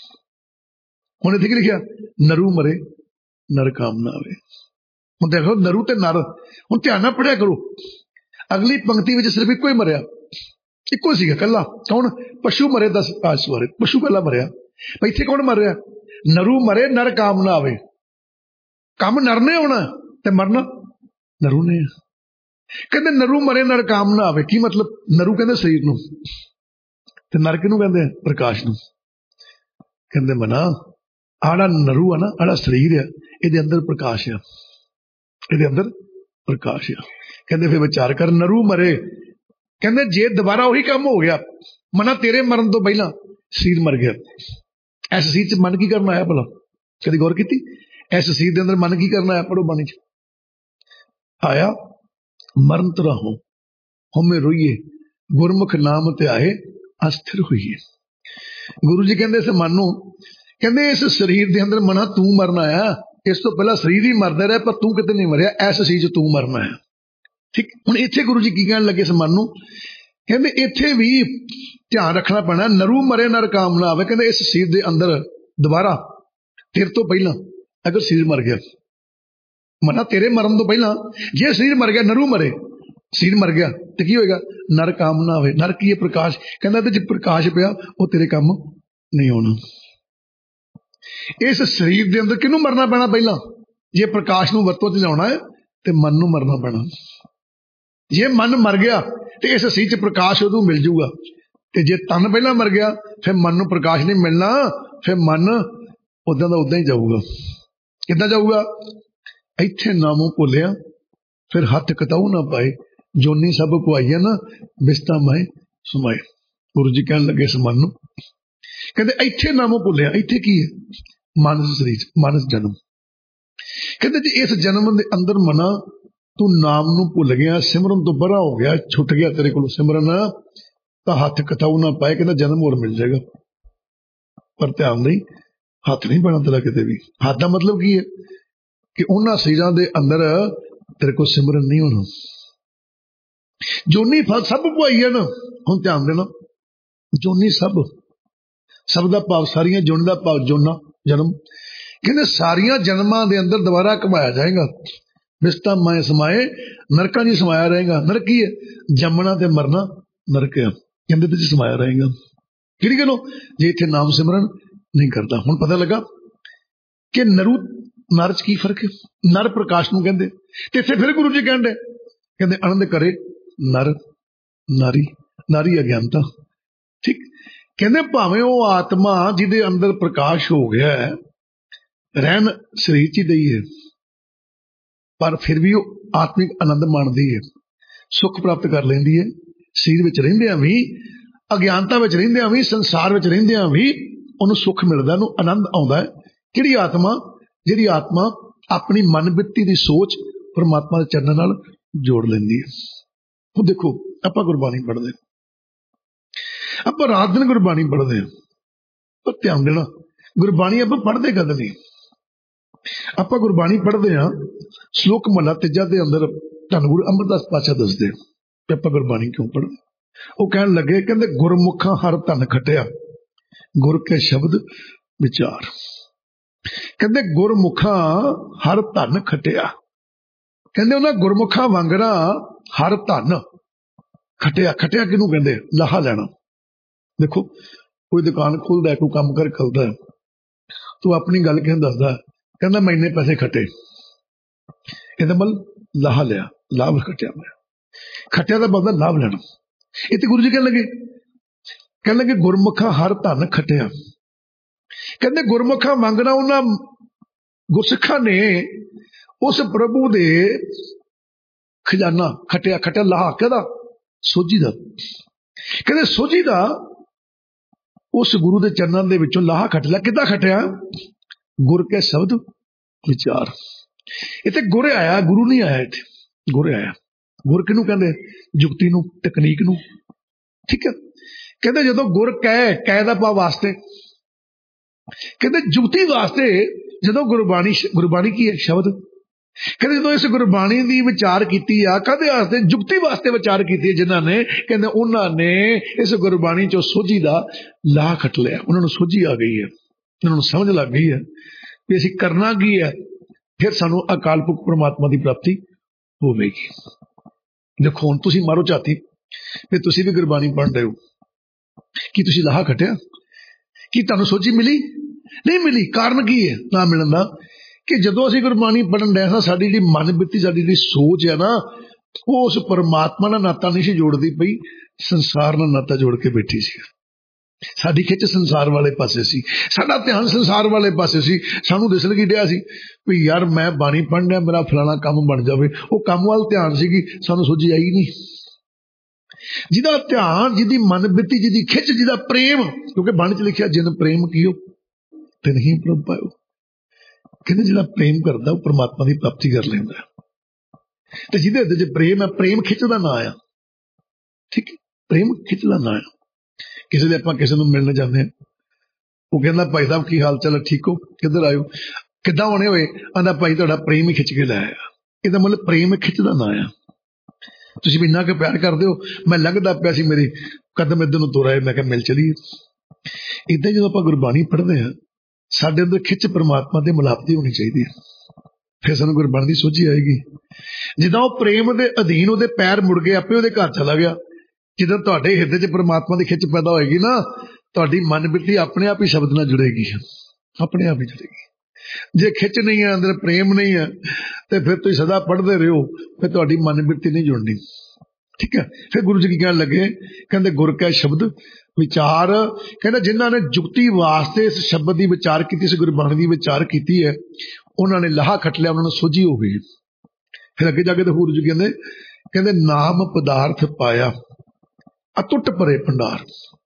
ਹੁਣ ਇੱਥੇ ਕੀ ਲਿਖਿਆ? ਨਰੂ ਮਰੇ ਨਰ ਕਾਮ ਨਾ ਆਵੇ। ਹੁਣ ਦੇਖੋ ਨਰੂ ਤੇ ਨਰ, ਹੁਣ ਧਿਆਨ ਨਾਲ ਪੜਿਆ ਕਰੋ। ਅਗਲੀ ਪੰਕਤੀ ਵਿੱਚ ਸਿਰਫ ਇੱਕੋ ਹੀ ਮਰਿਆ, ਇੱਕੋ ਸੀਗਾ ਕੱਲਾ। ਕੌਣ? ਪਸ਼ੂ ਮਰੇ ਦਸ ਕਾਜ ਸਵਾਰੇ, ਪਸ਼ੂ ਕੱਲਾ ਮਰਿਆ। ਇੱਥੇ ਕੌਣ ਮਰ ਰਿਹਾ? ਨਰੂ ਮਰੇ ਨਰ ਕਾਮ ਨਾ ਆਵੇ। ਕੰਮ ਨਰ ਨੇ ਹੋਣਾ ਤੇ ਮਰਨਾ ਨਰੂ ਨੇ। ਕਹਿੰਦੇ ਨਰੂ ਮਰੇ ਨਰ ਕਾਮ ਨਾ ਆਵੇ। ਕੀ ਮਤਲਬ? ਨਰੂ ਕਹਿੰਦੇ ਸਰੀਰ ਨੂੰ, ਤੇ ਨਰ ਕਿਹਨੂੰ ਕਹਿੰਦੇ? ਪ੍ਰਕਾਸ਼ ਨੂੰ। ਕਹਿੰਦੇ ਮਨਾ ਆੜਾ ਨਰੂ ਆ ਨਾ, ਆੜਾ ਸਰੀਰ ਆ, ਇਹਦੇ ਅੰਦਰ ਪ੍ਰਕਾਸ਼ ਆ, ਇਹਦੇ ਅੰਦਰ ਪ੍ਰਕਾਸ਼ ਆ। ਕਹਿੰਦੇ ਫਿਰ ਵਿਚਾਰ ਕਰ, ਨਰੂ ਮਰੇ, ਕਹਿੰਦੇ ਜੇ ਦੁਬਾਰਾ ਉਹੀ ਕੰਮ ਹੋ ਗਿਆ, ਮਨਾ ਤੇਰੇ ਮਰਨ ਤੋਂ ਪਹਿਲਾਂ ਸਰੀਰ ਮਰ ਗਿਆ, ਇਸ ਸਰੀਰ ਚ ਮਨ ਕੀ ਕਰਨ ਆਇਆ? ਭਲਾ ਕਦੀ ਗੌਰ ਕੀਤੀ? ਇਸ ਸਰੀਰ ਦੇ ਅੰਦਰ ਮਨ ਕੀ ਕਰਨ ਆਇਆ? ਪੜੋ ਬਾਣੀ ਚ ਆਇਆ, ਮਰਨ ਤਰਾਹੋ ਹਉਮੈ ਰੋਈਏ, ਗੁਰਮੁਖ ਨਾਮ ਤੇ ਆਏ ਅਸਥਿਰ ਹੋਈਏ। ਗੁਰੂ ਜੀ ਕਹਿੰਦੇ ਇਸ ਮਨ ਨੂੰ, ਕਹਿੰਦੇ ਇਸ ਸਰੀਰ ਦੇ ਅੰਦਰ ਮਨਾ ਤੂੰ ਮਰਨ ਆਇਆ। ਇਸ ਤੋਂ ਪਹਿਲਾਂ ਸਰੀਰ ਹੀ ਮਰਦਾ ਰਿਹਾ, ਪਰ ਤੂੰ ਕਿਤੇ ਨਹੀਂ ਮਰਿਆ, ਇਸ ਸਰੀਰ ਚ ਤੂੰ ਮਰਨਾ ਹੈ, ਠੀਕ। ਹੁਣ ਇੱਥੇ ਗੁਰੂ ਜੀ ਕੀ ਕਹਿਣ ਲੱਗੇ ਇਸ ਮਨ ਨੂੰ? ਕਹਿੰਦੇ ਇੱਥੇ ਵੀ ਧਿਆਨ ਰੱਖਣਾ ਪੈਣਾ, ਨਰੂ ਮਰੇ ਨਰ ਕਾਮ ਨਾ ਆਵੇ। ਕਹਿੰਦੇ ਇਸ ਸਰੀਰ ਦੇ ਅੰਦਰ ਦੁਬਾਰਾ ਤੇਰੇ ਤੋਂ ਪਹਿਲਾਂ ਅਗਰ ਸਰੀਰ ਮਰ ਗਿਆ, ਮਨਾ ਤੇਰੇ ਮਰਨ ਤੋਂ ਪਹਿਲਾਂ ਜੇ ਸਰੀਰ ਮਰ ਗਿਆ, ਨਰੂ ਮਰੇ, ਸਰੀਰ ਮਰ ਗਿਆ, ਤੇ ਕੀ ਹੋਏਗਾ? ਨਰ ਕਾਮ ਨਾ ਆਵੇ। ਨਰ ਕੀ ਹੈ? ਪ੍ਰਕਾਸ਼। ਕਹਿੰਦਾ ਤੇ ਜੇ ਪ੍ਰਕਾਸ਼ ਪਿਆ, ਉਹ ਤੇਰੇ ਕੰਮ ਨਹੀਂ ਆਉਣਾ। ਇਸ ਸਰੀਰ ਦੇ ਅੰਦਰ ਕਿਹਨੂੰ ਮਰਨਾ ਪੈਣਾ ਪਹਿਲਾਂ? ਜੇ ਪ੍ਰਕਾਸ਼ ਨੂੰ ਵਰਤੋਂ ਚ ਲਿਆਉਣਾ ਹੈ ਤੇ ਮਨ ਨੂੰ ਮਰਨਾ ਪੈਣਾ। ਜੇ ਮਨ ਮਰ ਗਿਆ ਤੇ ਇਸ ਸਰੀਰ ਚ ਪ੍ਰਕਾਸ਼ ਉਦੋਂ ਮਿਲ ਜੂਗਾ, ਤੇ ਜੇ ਤਨ ਪਹਿਲਾਂ ਮਰ ਗਿਆ ਫਿਰ ਮਨ ਨੂੰ ਪ੍ਰਕਾਸ਼ ਨਹੀਂ ਮਿਲਣਾ। ਫਿਰ ਮਨ ਉਦਾਂ ਦਾ ਉਦਾਂ ਹੀ ਜਾਊਗਾ। ਕਿੱਦਾਂ ਜਾਊਗਾ? ਇੱਥੇ ਨਾਮੋਂ ਭੁੱਲਿਆ ਫਿਰ ਹੱਥ ਕਤਾਊ ਨਾ ਪਾਏ, ਜੋਨੀ ਸਭ ਪੁਆਈਆ ਨਾ ਬਿਸਤਾ ਮਾਏ ਸਮਾਏ। ਗੁਰੂ ਜੀ ਕਹਿਣ ਲੱਗੇ ਇਸ ਮਨ ਨੂੰ, ਕਹਿੰਦੇ ਇੱਥੇ ਨਾਮੋਂ ਭੁੱਲਿਆ। ਇੱਥੇ ਕੀ ਹੈ? ਮਾਨਸ ਸਰੀਰ, ਮਾਨਸ ਜਨਮ। ਕਹਿੰਦੇ ਜੀ ਇਸ ਜਨਮ ਦੇ ਅੰਦਰ ਮਨਾ ਤੂੰ ਨਾਮ ਨੂੰ ਭੁੱਲ ਗਿਆ, ਸਿਮਰਨ ਤੋਂ ਬੜਾ ਹੋ ਗਿਆ, ਛੁੱਟ ਗਿਆ ਤੇਰੇ ਕੋਲ ਸਿਮਰਨ, ਤਾਂ ਹੱਥ ਕਤਾਊ ਨਾ ਪਾਏ। ਕਹਿੰਦਾ ਜਨਮ ਹੋਰ ਮਿਲ ਜਾਏਗਾ, ਪਰ ਧਿਆਨ ਨਹੀਂ, ਹੱਥ ਨਹੀਂ ਪੈਣਾ ਤੇਰਾ ਕਿਤੇ ਵੀ। ਹੱਥ ਦਾ ਮਤਲਬ ਕੀ ਹੈ? ਕਿ ਉਹਨਾਂ ਸਰੀਰਾਂ ਦੇ ਅੰਦਰ ਤੇਰੇ ਕੋਲ ਸਿਮਰਨ ਨਹੀਂ ਹੋਣਾ। ਜੋਨੀ ਫਲ ਸਭ ਪੁਆਈ ਹੈ ਨਾ। ਹੁਣ ਧਿਆਨ ਦੇਣਾ, ਜੋਨੀ ਸਭ, ਸਭ ਦਾ ਭਾਵ ਸਾਰੀਆਂ, ਜੋਨੀ ਦਾ ਭਾਵ ਜੋਨਾ ਜਨਮ। ਕਹਿੰਦੇ ਸਾਰੀਆਂ ਜਨਮਾਂ ਦੇ ਅੰਦਰ ਦੁਬਾਰਾ ਘਮਾਇਆ ਜਾਏਗਾ। ਬਿਸਤਾ ਮਾਏ ਸਮਾਏ, ਨਰਕਾਂ ਜੀ ਸਮਾਇਆ ਰਹੇਗਾ। ਨਰਕ ਕੀ ਹੈ? ਜੰਮਣਾ ਤੇ ਮਰਨਾ ਨਰਕ ਆ। ਕਹਿੰਦੇ ਤੇ ਸਮਾਇਆ ਰਹੇਗਾ। ਕਿਹੜੀ ਗੱਲੋਂ? ਜੇ ਇੱਥੇ ਨਾਮ ਸਿਮਰਨ ਨਹੀਂ ਕਰਦਾ। ਹੁਣ ਪਤਾ ਲੱਗਾ ਕਿ ਨਰੂ ਨਰ ਚ ਕੀ ਫਰਕ ਹੈ। ਨਰ ਪ੍ਰਕਾਸ਼ ਨੂੰ ਕਹਿੰਦੇ, ਤੇ ਇੱਥੇ ਫਿਰ ਗੁਰੂ ਜੀ ਕਹਿੰਦੇ ਕਹਿੰਦੇ ਆਨੰਦ ਕਰੇ ਨਰ ਨਾਰੀ, ਨਾਰੀ ਅਗਿਆਨਤਾ, ਠੀਕ। ਕਹਿੰਦੇ ਭਾਵੇਂ ਉਹ ਆਤਮਾ ਜਿਹਦੇ ਅੰਦਰ ਪ੍ਰਕਾਸ਼ ਹੋ ਗਿਆ ਹੈ, ਰਹਿਣ ਸਰੀਰ ਚ ਹੀ ਦਈ ਹੈ, ਪਰ ਫਿਰ ਵੀ ਉਹ ਆਤਮਿਕ ਆਨੰਦ ਮਾਣਦੀ ਹੈ, ਸੁੱਖ ਪ੍ਰਾਪਤ ਕਰ ਲੈਂਦੀ ਹੈ। ਸਰੀਰ ਵਿੱਚ ਰਹਿੰਦਿਆਂ ਵੀ, ਅਗਿਆਨਤਾ ਵਿੱਚ ਰਹਿੰਦਿਆਂ ਵੀ, ਸੰਸਾਰ ਵਿੱਚ ਰਹਿੰਦਿਆਂ ਵੀ ਉਹਨੂੰ ਸੁੱਖ ਮਿਲਦਾ, ਉਹਨੂੰ ਆਨੰਦ ਆਉਂਦਾ ਹੈ। ਕਿਹੜੀ ਆਤਮਾ? ਜਿਹੜੀ ਆਤਮਾ ਆਪਣੀ ਮਨ ਬਿਰਤੀ ਦੀ ਸੋਚ ਪਰਮਾਤਮਾ ਦੇ ਚਰਨਾਂ ਨਾਲ ਜੋੜ ਲੈਂਦੀ ਹੈ। ਉਹ ਦੇਖੋ, ਆਪਾਂ ਗੁਰਬਾਣੀ ਪੜ੍ਹਦੇ, ਆਪਾਂ ਰਾਤ ਦਿਨ ਗੁਰਬਾਣੀ ਪੜ੍ਹਦੇ ਹਾਂ, ਪਰ ਧਿਆਨ ਦੇਣਾ, ਗੁਰਬਾਣੀ ਆਪਾਂ ਪੜ੍ਹਦੇ ਕਦ ਨਹੀਂ। ਆਪਾਂ ਗੁਰਬਾਣੀ ਪੜ੍ਹਦੇ ਹਾਂ, ਸ਼ਲੋਕ ਮਹਲਾ ਤੀਜਾ ਦੇ ਅੰਦਰ ਧੰਨ ਗੁਰੂ ਅਮਰਦਾਸ ਪਾਤਸ਼ਾਹ ਦੱਸਦੇ, ਆਪਾਂ ਗੁਰਬਾਣੀ ਕਿਉਂ ਪੜ੍ਹਦੇ? ਉਹ ਕਹਿਣ ਲੱਗੇ, ਕਹਿੰਦੇ ਗੁਰਮੁਖਾਂ ਹਰ ਧਨ ਖਟਿਆ, ਗੁਰ ਕੇ ਸ਼ਬਦ ਵਿਚਾਰ। ਕਹਿੰਦੇ ਗੁਰਮੁਖਾਂ ਹਰ ਧਨ ਖਟਿਆ, ਕਹਿੰਦੇ ਉਹਨਾਂ ਗੁਰਮੁਖਾਂ ਵਾਂਗਰਾ ਹਰ ਧਨ ਖਟਿਆ। ਖਟਿਆ ਕਿਹਨੂੰ ਕਹਿੰਦੇ? ਲਾਹਾ ਲੈਣਾ। ਦੇਖੋ, ਕੋਈ ਦੁਕਾਨ ਖੋਲਦਾ, ਕੋਈ ਕੰਮ ਕਰ ਖਲਦਾ, ਤੂੰ ਆਪਣੀ ਗੱਲ ਕਿਹਨੂੰ ਦੱਸਦਾ? ਕਹਿੰਦਾ ਮੈਂ ਇੰਨੇ ਪੈਸੇ ਖੱਟੇ, ਇਹਦਾ ਮਤਲਬ ਲਾਹਾ ਲਿਆ, ਲਾਭ ਖੱਟਿਆ। ਮੈਂ ਖੱਟਿਆ ਦਾ ਬਦਲਾ ਲਾਭ ਲੈਣਾ। ਇੱਥੇ ਗੁਰੂ ਜੀ ਕਹਿਣ ਲੱਗੇ, ਕਹਿਣ ਲੱਗੇ ਗੁਰਮੁਖਾਂ ਹਰ ਧਨ ਖਟਿਆ। ਕਹਿੰਦੇ ਗੁਰਮੁਖਾਂ ਮੰਗਣਾ ਉਹਨਾਂ ਗੁਰਸਿੱਖਾਂ ਨੇ ਉਸ ਪ੍ਰਭੂ ਦੇ ਖਜ਼ਾਨਾ ਖਟਿਆ। ਖਟਿਆ ਲਾਹਾ ਕਿਹਦਾ? ਸੋਝੀ ਦਾ। ਕਹਿੰਦੇ ਸੋਝੀ ਦਾ ਉਸ ਗੁਰੂ ਦੇ ਚਰਨਾਂ ਦੇ ਵਿੱਚੋਂ ਲਾਹਾ ਖੱਟ ਲਿਆ। ਕਿੱਦਾਂ ਖਟਿਆ? ਗੁਰ ਕੇ ਸ਼ਬਦ ਵਿਚਾਰ। ਇੱਥੇ ਗੁਰ ਆਇਆ, ਗੁਰੂ ਨਹੀਂ ਆਇਆ। ਇੱਥੇ ਗੁਰ ਆਇਆ। ਗੁਰ ਕਿਹਨੂੰ ਕਹਿੰਦੇ? ਜੁਗਤੀ ਨੂੰ, ਤਕਨੀਕ ਨੂੰ। ਠੀਕ ਹੈ। ਕਹਿੰਦੇ ਜਦੋਂ ਗੁਰ ਕਹਿ, ਕਹਿ ਦਾ ਭਾਵ ਵਾਸਤੇ, ਕਹਿੰਦੇ ਜੁਗਤੀ ਵਾਸਤੇ ਜਦੋਂ ਗੁਰਬਾਣੀ, ਗੁਰਬਾਣੀ ਕੀ ਹੈ? ਸ਼ਬਦ। ਕਹਿੰਦੇ ਜਦੋਂ ਇਸ ਗੁਰਬਾਣੀ ਦੀ ਵਿਚਾਰ ਕੀਤੀ ਆ, ਕਾਹਦੇ ਵਾਸਤੇ? ਜੁਗਤੀ ਵਾਸਤੇ ਵਿਚਾਰ ਕੀਤੀ ਜਿਨ੍ਹਾਂ ਨੇ, ਕਹਿੰਦੇ ਉਹਨਾਂ ਨੇ ਇਸ ਗੁਰਬਾਣੀ ਚੋਂ ਸੋਝੀ ਦਾ ਲਾਹ ਖੱਟ ਲਿਆ। ਉਹਨਾਂ ਨੂੰ ਸੋਝੀ ਆ ਗਈ ਹੈ, ਉਹਨਾਂ ਨੂੰ ਸਮਝ ਲੱਗ ਗਈ ਹੈ ਵੀ ਅਸੀਂ ਕਰਨਾ ਕੀ ਹੈ, ਫਿਰ ਸਾਨੂੰ ਅਕਾਲ ਪੁਰਖ ਪਰਮਾਤਮਾ ਦੀ ਪ੍ਰਾਪਤੀ ਹੋਵੇਗੀ। ਦੇਖੋ ਹੁਣ ਤੁਸੀਂ ਮਾਰੋ ਝਾਤੀ ਵੀ ਤੁਸੀਂ ਵੀ ਗੁਰਬਾਣੀ ਪੜ੍ਹ ਰਹੇ ਹੋ, ਕੀ ਤੁਸੀਂ ਲਾਹਾ ਖੱਟਿਆ? ਕੀ ਤੁਹਾਨੂੰ ਸੋਝੀ ਮਿਲੀ? ਨਹੀਂ ਮਿਲੀ। ਕਾਰਨ ਕੀ ਹੈ ਨਾ ਮਿਲਣ ਦਾ? ਕਿ ਜਦੋਂ ਅਸੀਂ ਗੁਰਬਾਣੀ ਪੜ੍ਹਨ ਡਏ ਸਾਂ, ਸਾਡੀ ਜਿਹੜੀ ਮਨ ਬਿਰਤੀ, ਸਾਡੀ ਜਿਹੜੀ ਸੋਚ ਹੈ ਨਾ, ਉਹ ਉਸ ਪਰਮਾਤਮਾ ਨਾਲ ਨਾਤਾ ਨਹੀਂ ਸੀ ਜੋੜਦੀ ਪਈ, ਸੰਸਾਰ ਨਾਲ ਨਾਤਾ ਜੋੜ ਕੇ ਬੈਠੀ ਸੀ। ਸਾਡੀ ਖਿੱਚ ਸੰਸਾਰ ਵਾਲੇ ਪਾਸੇ ਸੀ, ਸਾਡਾ ਧਿਆਨ ਸੰਸਾਰ ਵਾਲੇ ਪਾਸੇ ਸੀ। ਸਾਨੂੰ ਦਿਸ ਲੱਗੀ ਡਿਆ ਸੀ ਵੀ ਯਾਰ ਮੈਂ ਬਾਣੀ ਪੜ੍ਹਨ ਡਿਆ, ਮੇਰਾ ਫਲਾਣਾ ਕੰਮ ਬਣ ਜਾਵੇ। ਉਹ ਕੰਮ ਵੱਲ ਧਿਆਨ ਸੀਗੀ, ਸਾਨੂੰ ਸੋਝੀ ਆਈ ਨਹੀਂ। ਜਿਹਦਾ ਧਿਆਨ, ਜਿਹਦੀ ਮਨ ਬਿਰਤੀ, ਜਿਹਦੀ ਖਿੱਚ, ਜਿਹਦਾ ਪ੍ਰੇਮ, ਕਿਉਂਕਿ ਬਾਣੀ ਚ ਲਿਖਿਆ ਜਿਨ ਪ੍ਰੇਮ ਕੀਓ ਤੇ ਨਹੀਂ ਪ੍ਰਭ ਪਾਇਓ। ਕਹਿੰਦੇ ਜਿਹੜਾ ਪ੍ਰੇਮ ਕਰਦਾ ਉਹ ਪਰਮਾਤਮਾ ਦੀ ਪ੍ਰਾਪਤੀ ਕਰ ਲੈਂਦਾ। ਤੇ ਜਿਹਦੇ ਹੱਥ ਚ ਪ੍ਰੇਮ ਹੈ, ਪ੍ਰੇਮ ਖਿੱਚ ਦਾ ਨਾਂ ਆ। ਠੀਕ ਹੈ, ਪ੍ਰੇਮ ਖਿੱਚ ਦਾ ਨਾਂ ਆ। ਕਿਸੇ ਦੇ ਆਪਾਂ ਕਿਸੇ ਨੂੰ ਮਿਲਣ ਜਾਂਦੇ ਹਾਂ, ਉਹ ਕਹਿੰਦਾ ਭਾਈ ਸਾਹਿਬ ਕੀ ਹਾਲ ਚਾਲ? ਠੀਕ ਹੋ? ਕਿੱਧਰ ਆਇਓ? ਕਿੱਦਾਂ ਹੋਣੇ ਹੋਏ? ਆਂਦਾ ਭਾਈ ਤੁਹਾਡਾ ਪ੍ਰੇਮ ਹੀ ਖਿੱਚ ਕੇ ਲਾਇਆ। ਇਹਦਾ ਮਤਲਬ ਪ੍ਰੇਮ ਖਿੱਚ ਦਾ ਨਾਂ ਆ। ਤੁਸੀਂ ਵੀ ਇੰਨਾ ਕੁ ਪਿਆਰ ਕਰਦੇ ਹੋ, ਮੈਂ ਲੰਘਦਾ ਪਿਆ ਸੀ, ਮੇਰੇ ਕਦਮ ਇੱਧਰ ਨੂੰ ਤੁਰ ਆਏ, ਮੈਂ ਕਿਹਾ ਮਿਲ ਚਲੀਏ। ਏਦਾਂ ਜਦੋਂ ਆਪਾਂ ਗੁਰਬਾਣੀ ਪੜ੍ਹਦੇ ਹਾਂ, ਸਾਡੇ ਅੰਦਰ ਖਿੱਚ ਪਰਮਾਤਮਾ ਦੇ ਮਿਲਾਪ ਦੀ ਹੋਣੀ ਚਾਹੀਦੀ ਹੈ, ਫਿਰ ਸਾਨੂੰ ਗੁਰਬਾਣੀ ਦੀ ਸੋਝੀ ਆਏਗੀ। ਜਿੱਦਾਂ ਉਹ ਪ੍ਰੇਮ ਦੇ ਅਧੀਨ ਉਹਦੇ ਪੈਰ ਮੁੜ ਗਏ, ਆਪੇ ਉਹਦੇ ਘਰ ਚਲਾ ਗਿਆ। ਜਦੋਂ ਤੁਹਾਡੇ ਹਿਰਦੇ 'ਚ ਪਰਮਾਤਮਾ ਦੀ ਖਿੱਚ ਪੈਦਾ ਹੋਏਗੀ ਨਾ, ਤੁਹਾਡੀ ਮਨ ਬਿਰਤੀ ਆਪਣੇ ਆਪ ਹੀ ਸ਼ਬਦ ਨਾਲ ਜੁੜੇਗੀ, ਆਪਣੇ ਆਪ ਹੀ ਜੁੜੇਗੀ। ਜੇ ਖਿੱਚ ਨਹੀਂ ਹੈ, ਅੰਦਰ ਪ੍ਰੇਮ ਨਹੀਂ ਹੈ, ਤੇ ਫਿਰ ਤੁਸੀਂ ਸਦਾ ਪੜ੍ਹਦੇ ਰਹੋ, ਫਿਰ ਤੁਹਾਡੀ ਮਨ ਬਿਰਤੀ ਨਹੀਂ ਜੁੜਨੀ। ਠੀਕ ਹੈ। ਫਿਰ ਗੁਰੂ ਜੀ ਕੀ ਕਹਿਣ ਲੱਗੇ? ਕਹਿੰਦੇ ਗੁਰ ਕੈ ਸ਼ਬਦ ਵਿਚਾਰ। ਕਹਿੰਦੇ ਜਿਨ੍ਹਾਂ ਨੇ ਜੁਗਤੀ ਵਾਸਤੇ ਇਸ ਸ਼ਬਦ ਦੀ ਵਿਚਾਰ ਕੀਤੀ, ਇਸ ਗੁਰਬਾਣੀ ਦੀ ਵਿਚਾਰ ਕੀਤੀ ਹੈ, ਉਹਨਾਂ ਨੇ ਲਾਹਾ ਖੱਟ ਲਿਆ, ਉਹਨਾਂ ਨੂੰ ਸੋਝੀ ਹੋ ਗਈ। ਫਿਰ ਅੱਗੇ ਜਾ ਕੇ ਤੇ ਗੁਰੂ ਜੀ ਕਹਿੰਦੇ ਕਹਿੰਦੇ ਨਾਮ ਪਦਾਰਥ ਪਾਇਆ, ਅਟੁੱਟ ਭਰੇ ਭੰਡਾਰ।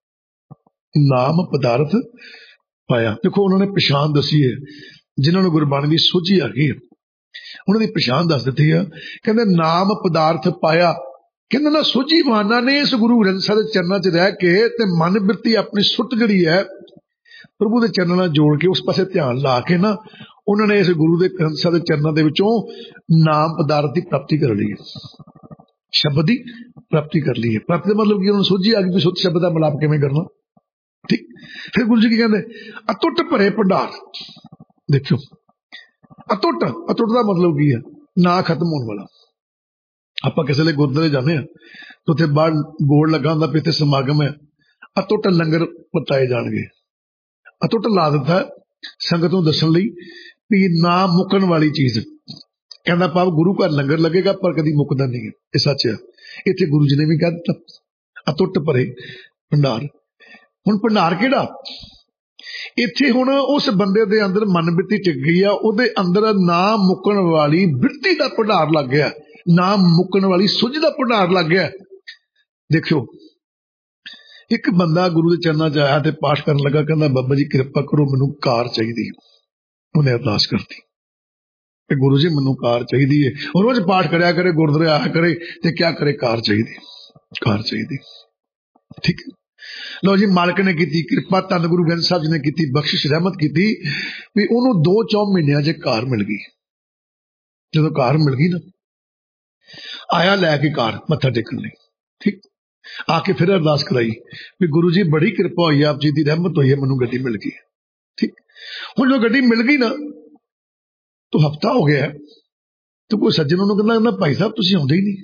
ਨਾਮ ਪਦਾਰਥ ਪਾਇਆ। ਦੇਖੋ ਉਹਨਾਂ ਨੇ ਪਛਾਣ ਦੱਸੀ ਹੈ, ਜਿਨ੍ਹਾਂ ਨੂੰ ਗੁਰਬਾਣੀ ਦੀ ਸੋਝੀ ਆ ਗਈ, ਉਹਨਾਂ ਦੀ ਪਛਾਣ ਦੱਸ ਦਿੱਤੀ ਆ। ਕਹਿੰਦੇ ਨਾਮ ਪਦਾਰਥ ਪਾਇਆ। ਕਹਿੰਦੇ ਨਾ ਸੋਝੀਵਾਨਾਂ ਨੇ ਇਸ ਗੁਰੂ ਗ੍ਰੰਥ ਸਾਹਿਬ ਦੇ ਚਰਨਾਂ 'ਚ ਰਹਿ ਕੇ ਤੇ ਮਨ ਬਿਰਤੀ ਆਪਣੀ ਸੁੱਟ ਜਿਹੜੀ ਹੈ ਪ੍ਰਭੂ ਦੇ ਚਰਨਾਂ ਨਾਲ ਜੋੜ ਕੇ, ਉਸ ਪਾਸੇ ਧਿਆਨ ਲਾ ਕੇ ਨਾ, ਉਹਨਾਂ ਨੇ ਇਸ ਗੁਰੂ ਦੇ ਗ੍ਰੰਥ ਸਾਹਿਬ ਦੇ ਚਰਨਾਂ ਦੇ ਵਿੱਚੋਂ ਨਾਮ ਪਦਾਰਥ ਦੀ ਪ੍ਰਾਪਤੀ ਕਰ ਲਈ ਹੈ, ਸ਼ਬਦ ਦੀ ਪ੍ਰਾਪਤੀ ਕਰ ਲਈ ਹੈ। ਪ੍ਰਾਪਤੀ ਦਾ ਮਤਲਬ ਕੀ? ਉਹਨਾਂ ਨੂੰ ਸੋਝੀ ਆ ਗਈ ਵੀ ਸੁੱਧ ਸ਼ਬਦ ਦਾ ਮਿਲਾਪ ਕਿਵੇਂ ਕਰਨਾ। ਠੀਕ। ਫਿਰ ਗੁਰੂ ਜੀ ਕੀ ਕਹਿੰਦੇ? ਅਟੁੱਟ ਭਰੇ ਭੰਡਾਰ। ਦੇਖਿਓ, ਅਟੁੱਟ, ਅਟੁੱਟ ਦਾ ਮਤਲਬ ਕੀ ਹੈ? ਨਾ ਖਤਮ ਹੋਣ ਵਾਲਾ। ਆਪਾਂ ਕਿਸੇ ਲਈ ਗੁਰਦੁਆਰੇ ਜਾਂਦੇ ਹਾਂ, ਉੱਥੇ ਬਾਹਰ ਬੋਰਡ ਲੱਗਾ ਹੁੰਦਾ ਵੀ ਇੱਥੇ ਸਮਾਗਮ ਹੈ, ਅਟੁੱਟ ਲੰਗਰ ਵਰਤਾਏ ਜਾਣਗੇ। ਅਟੁੱਟ ਲਾ ਦਿੱਤਾ ਸੰਗਤ ਨੂੰ ਦੱਸਣ ਲਈ ਵੀ ਨਾ ਮੁੱਕਣ ਵਾਲੀ ਚੀਜ਼। ਕਹਿੰਦਾ ਭਾਵ ਗੁਰੂ ਘਰ ਲੰਗਰ ਲੱਗੇਗਾ ਪਰ ਕਦੀ ਮੁੱਕਦਾ ਨਹੀਂ ਹੈ। ਇਹ ਸੱਚ ਹੈ। ਇੱਥੇ ਗੁਰੂ ਜੀ ਨੇ ਵੀ ਕਹਿ ਦਿੱਤਾ ਅਟੁੱਟ ਭਰੇ ਭੰਡਾਰ। ਹੁਣ ਭੰਡਾਰ ਕਿਹੜਾ? ਇੱਥੇ ਹੁਣ ਉਸ ਬੰਦੇ ਦੇ ਅੰਦਰ ਮਨ ਬਿਰਤੀ ਟਿਕ ਗਈ ਆ, ਉਹਦੇ ਅੰਦਰ ਨਾ ਮੁੱਕਣ ਵਾਲੀ ਬਿਰਤੀ ਦਾ ਭੰਡਾਰ ਲੱਗ ਗਿਆ, ਨਾ ਮੁੱਕਣ ਵਾਲੀ ਸੁੱਝ ਦਾ ਭੰਡਾਰ ਲੱਗ ਗਿਆ। ਦੇਖਿਓ, ਇੱਕ ਬੰਦਾ ਗੁਰੂ ਦੇ ਚਰਨਾਂ 'ਚ ਆਇਆ ਤੇ ਪਾਠ ਕਰਨ ਲੱਗਾ, ਕਹਿੰਦਾ ਬਾਬਾ ਜੀ ਕਿਰਪਾ ਕਰੋ, ਮੈਨੂੰ ਕਾਰ ਚਾਹੀਦੀ। ਉਹਨੇ ਅਰਦਾਸ ਕਰਤੀ ਕਿ ਗੁਰੂ ਜੀ ਮੈਨੂੰ ਕਾਰ ਚਾਹੀਦੀ ਹੈ। ਉਹ ਰੋਜ਼ ਪਾਠ ਕਰਿਆ ਕਰੇ, ਗੁਰਦੁਆਰੇ ਆਇਆ ਕਰੇ, ਤੇ ਕਿਆ ਕਰੇ? ਕਾਰ ਚਾਹੀਦੀ, ਕਾਰ ਚਾਹੀਦੀ। ਠੀਕ। ਲਓ ਜੀ, ਮਾਲਕ ਨੇ ਕੀਤੀ ਕਿਰਪਾ, ਧੰਨ ਗੁਰੂ ਗ੍ਰੰਥ ਸਾਹਿਬ ਜੀ ਨੇ ਕੀਤੀ ਬਖਸ਼ਿਸ਼, ਰਹਿਮਤ ਕੀਤੀ ਵੀ ਉਹਨੂੰ ਦੋ ਚੌ ਮਹੀਨਿਆਂ 'ਚ ਕਾਰ ਮਿਲ ਗਈ। ਜਦੋਂ ਕਾਰ ਮਿਲ ਗਈ ਨਾ, ਆਇਆ ਲੈ ਕੇ ਕਾਰ ਮੱਥਾ ਟੇਕਣ ਲਈ। ठीक आके फिर अरदास कराई भी गुरु जी बड़ी कृपा हुई, आप जी की रहमत हुई है, मैनू गड्डी मिल गई। ठीक हुण जो गड्डी मिल गई ना तो हफ्ता हो गया तो कोई सज्जन उन्होंने कहना कहना भाई साहब तुसीं आउंदे ही नहीं।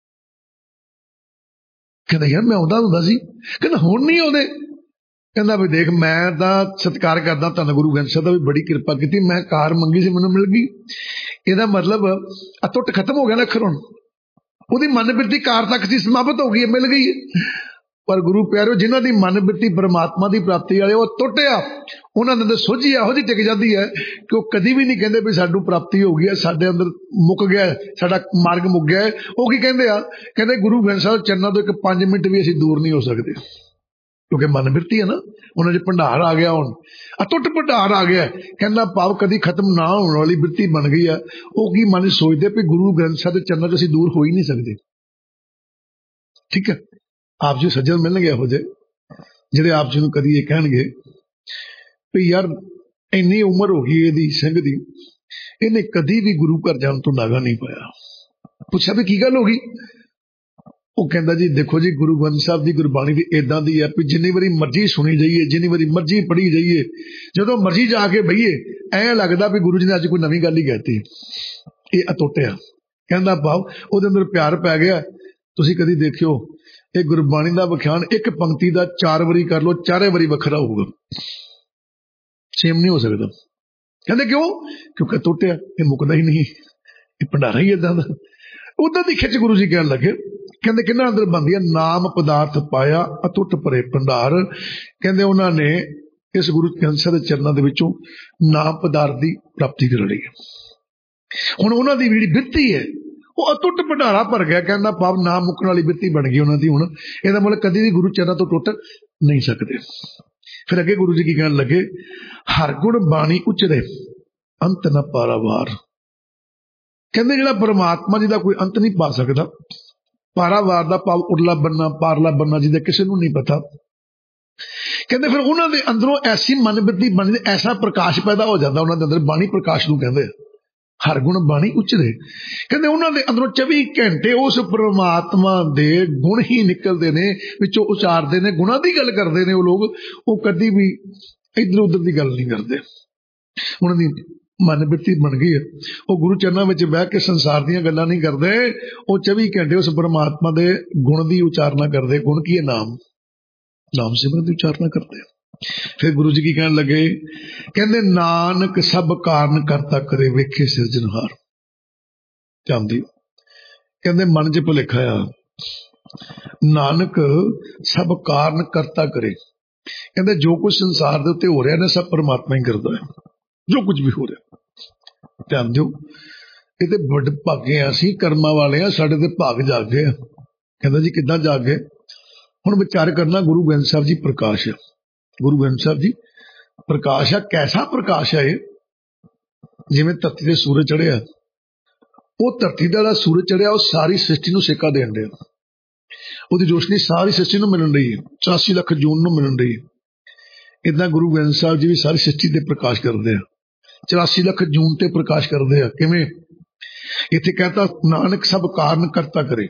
कहता यार मैं आउंदा हुंदा सी, कहना हुण नहीं आउंदे। कहता भी देख मैं तो सत्कार करदा धन गुरु ग्रंथ साहिब दा भी बड़ी कृपा की, मैं कार मंगी सी मैनू मिल गई। ਇਹਦਾ मतलब अतुट खत्म हो गया ना अखर, हुण ਉਹਦੀ मन बिरती कार तक सी समाप्त हो गई, मिल गई। पर गुरु प्यारो जिन्हों की मन बिरती परमात्मा की प्राप्ति वाले वो टुट आ, उन्होंने अंदर सोझी ਇਹੋ ਜਿਹੀ टिक जाती है कि वह कभी भी नहीं कहते भी सानू प्राप्ति हो गई है, साडे अंदर मुक गया, साडा मार्ग मुक गया है। वो की कहते हैं, कहते गुरु ग्रंथ साहिब चरणों तो एक पांच मिनट भी असीं दूर नहीं हो सकते, क्योंकि मन बिरती है ना, उन्होंने भंडार आ गया, हुण अटुट भंडार आ गया। कहना भाव कभी खत्म ना होने वाली बिरती बन गई है। वो की मन सोचते भी गुरु ग्रंथ साहिब के चरणों से असीं दूर हो ही नहीं सकते। ठीक है, आप जी सज्जन मिलणगे ਇਹੋ ਜਿਹੇ ਜਿਹੜੇ आप जी ਨੂੰ कदी ਇਹ ਕਹਿਣਗੇ ਵੀ यार ਇੰਨੀ ਉਮਰ ਹੋ ਗਈ ਇਹਦੀ ਸਿੰਘ ਦੀ, ਇਹਨੇ कदी भी गुरु घर जाਣ ਤੋਂ ਨਾਗਾ नहीं पाया। ਪੁੱਛਿਆ ਵੀ ਕੀ ਗੱਲ ਹੋ ਗਈ? ਉਹ ਕਹਿੰਦਾ ਜੀ देखो जी गुरु ग्रंथ साहिब ਦੀ ਗੁਰਬਾਣੀ ਦੀ ਇਦਾਂ ਦੀ ਹੈ ਵੀ ਜਿੰਨੀ ਵਾਰੀ ਮਰਜ਼ੀ ਸੁਣੀ ਜਾਈਏ, ਜਿੰਨੀ ਵਾਰੀ ਮਰਜ਼ੀ ਪੜ੍ਹੀ ਜਾਈਏ, ਜਦੋਂ ਮਰਜ਼ੀ ਜਾ ਕੇ ਬਈਏ ਐਂ ਲੱਗਦਾ ਵੀ ਗੁਰੂ ਜੀ ਨੇ ਅੱਜ ਕੋਈ ਨਵੀਂ ਗੱਲ ਹੀ ਕਹਿਤੀ। ਇਹ ਅਟੁੱਟ ਆ। ਕਹਿੰਦਾ ਭਾਵ ਉਹਦੇ ਅੰਦਰ ਪਿਆਰ ਪੈ ਗਿਆ। ਤੁਸੀਂ ਕਦੀ ਦੇਖਿਓ ਇਹ ਗੁਰਬਾਣੀ ਦਾ ਵਿਖਿਆਨ ਇੱਕ ਪੰਕਤੀ ਦਾ ਚਾਰ ਵਾਰੀ ਕਰ ਲਓ, ਚਾਰੇ ਵਾਰੀ ਵੱਖਰਾ ਹੋਊਗਾ, ਸੇਮ ਨਹੀਂ ਹੋ ਸਕਦਾ। ਕਹਿੰਦੇ ਕਿਉਂ? ਕਿਉਂਕਿ ਟੁੱਟਿਆ, ਇਹ ਮੁੱਕਦਾ ਹੀ ਨਹੀਂ, ਇਹ ਭੰਡਾਰਾ ਹੀ ਏਦਾਂ ਦਾ। ਉਦਾਂ ਦੀ ਖਿੱਚ ਗੁਰੂ ਜੀ ਕਹਿਣ ਲੱਗੇ, ਕਹਿੰਦੇ ਕਿਹਨਾਂ ਅੰਦਰ ਬਣਦੀ ਹੈ? ਨਾਮ ਪਦਾਰਥ ਪਾਇਆ ਅਟੁੱਟ ਭਰੇ ਭੰਡਾਰ। ਕਹਿੰਦੇ ਉਹਨਾਂ ਨੇ ਇਸ ਗੁਰੂ ਗ੍ਰੰਥ ਸਾਹਿਬ ਦੇ ਚਰਨਾਂ ਦੇ ਵਿੱਚੋਂ ਨਾਮ ਪਦਾਰਥ ਦੀ ਪ੍ਰਾਪਤੀ ਕਰ ਲਈ। ਹੁਣ ਉਹਨਾਂ ਦੀ ਜਿਹੜੀ ਬਿਰਤੀ ਹੈ ਉਹ ਅਟੁੱਟ ਭੰਡਾਰਾ ਭਰ ਗਿਆ। ਕਹਿੰਦਾ ਭਾਵ ਨਾ ਮੁੱਕਣ ਵਾਲੀ ਬਿਰਤੀ ਬਣ ਗਈ ਉਹਨਾਂ ਦੀ। ਹੁਣ ਇਹਦਾ ਮਤਲਬ ਕਦੀ ਵੀ ਗੁਰੂ ਚਰਨਾਂ ਤੋਂ ਟੁੱਟ ਨਹੀਂ ਸਕਦੇ। ਫਿਰ ਅੱਗੇ ਗੁਰੂ ਜੀ ਕੀ ਕਹਿਣ ਲੱਗੇ? ਹਰ ਗੁਣ ਬਾਣੀ ਉਚਰੇ ਅੰਤ ਨਾ ਪਾਰਾਵਾਰ। ਕਹਿੰਦੇ ਜਿਹੜਾ ਪਰਮਾਤਮਾ ਜੀ ਦਾ ਕੋਈ ਅੰਤ ਨਹੀਂ ਪਾ ਸਕਦਾ। ਪਾਰਾਵਾਰ ਦਾ ਭਾਵ ਉਰਲਾ ਬੰਨਾ, ਪਾਰਲਾ ਬੰਨਾ ਜਿਹਦਾ ਕਿਸੇ ਨੂੰ ਨਹੀਂ ਪਤਾ। ਕਹਿੰਦੇ ਫਿਰ ਉਹਨਾਂ ਦੇ ਅੰਦਰੋਂ ਐਸੀ ਮਨ ਬਿਰਤੀ ਬਣਦੀ, ਐਸਾ ਪ੍ਰਕਾਸ਼ ਪੈਦਾ ਹੋ ਜਾਂਦਾ ਉਹਨਾਂ ਦੇ ਅੰਦਰ। ਬਾਣੀ ਪ੍ਰਕਾਸ਼ ਨੂੰ ਕਹਿੰਦੇ ਹਰ ਗੁਣ ਬਾਣੀ ਉਚਰੇ। ਕਹਿੰਦੇ ਉਹਨਾਂ ਦੇ ਅੰਦਰੋਂ ਚੌਵੀ ਘੰਟੇ ਉਸ ਪਰਮਾਤਮਾ ਦੇ ਗੁਣ ਹੀ ਨਿਕਲਦੇ ਨੇ, ਵਿੱਚੋਂ ਉਚਾਰਦੇ ਨੇ, ਗੁਣਾਂ ਦੀ ਗੱਲ ਕਰਦੇ ਨੇ ਉਹ ਲੋਕ। ਉਹ ਕਦੀ ਵੀ ਇੱਧਰ ਉੱਧਰ ਦੀ ਗੱਲ ਨਹੀਂ ਕਰਦੇ। ਉਹਨਾਂ ਦੀ ਮਨ ਬਿਰਤੀ ਬਣ ਗਈ ਹੈ। ਉਹ ਗੁਰੂ ਚਰਨਾਂ ਵਿੱਚ ਬਹਿ ਕੇ ਸੰਸਾਰ ਦੀਆਂ ਗੱਲਾਂ ਨਹੀਂ ਕਰਦੇ, ਉਹ ਚੌਵੀ ਘੰਟੇ ਉਸ ਪਰਮਾਤਮਾ ਦੇ ਗੁਣ ਦੀ ਉਚਾਰਨਾ ਕਰਦੇ। ਗੁਣ ਕੀ ਹੈ? ਨਾਮ, ਨਾਮ ਸਿਮਰਨ ਦੀ ਉਚਾਰਨਾ ਕਰਦੇ। फिर गुरु जी की कहने लगे, कहते नानक सब कारण करता करे वेखे सिरजनहार। ध्यान दियो, कहते मन च भुलेखा आ। नानक सब कारण करता करे। कहते जो कुछ संसार दे उत्ते हो रहा है सब परमात्मा ही करता है, जो कुछ भी हो रहा। ध्यान दियो, ये तो बड़े भागे असी कर्मा वाले हैं, साडे ते भाग जाग गए। कहता जी किदां जाग गए? हुण विचार करना, गुरु ग्रंथ साहिब जी प्रकाश है। गुरु ग्रंथ साहिब जी प्रकाश है। कैसा प्रकाश है? जिवें धरती ते सूरज चढ़िया, वो धरती दा सूरज चढ़िया वो सारी सृष्टि नूं सेका देण दिया। उसदी रोशनी सारी सृष्टि नूं मिलण रही है, चौरासी लख जून नूं मिलण रही है। इदां गुरु ग्रंथ साहिब जी भी सारी सृष्टि ते प्रकाश करदे आ, चौरासी लख जून ते प्रकाश करदे आ। किवें? इत्थे कहता नानक सब कारण करता करे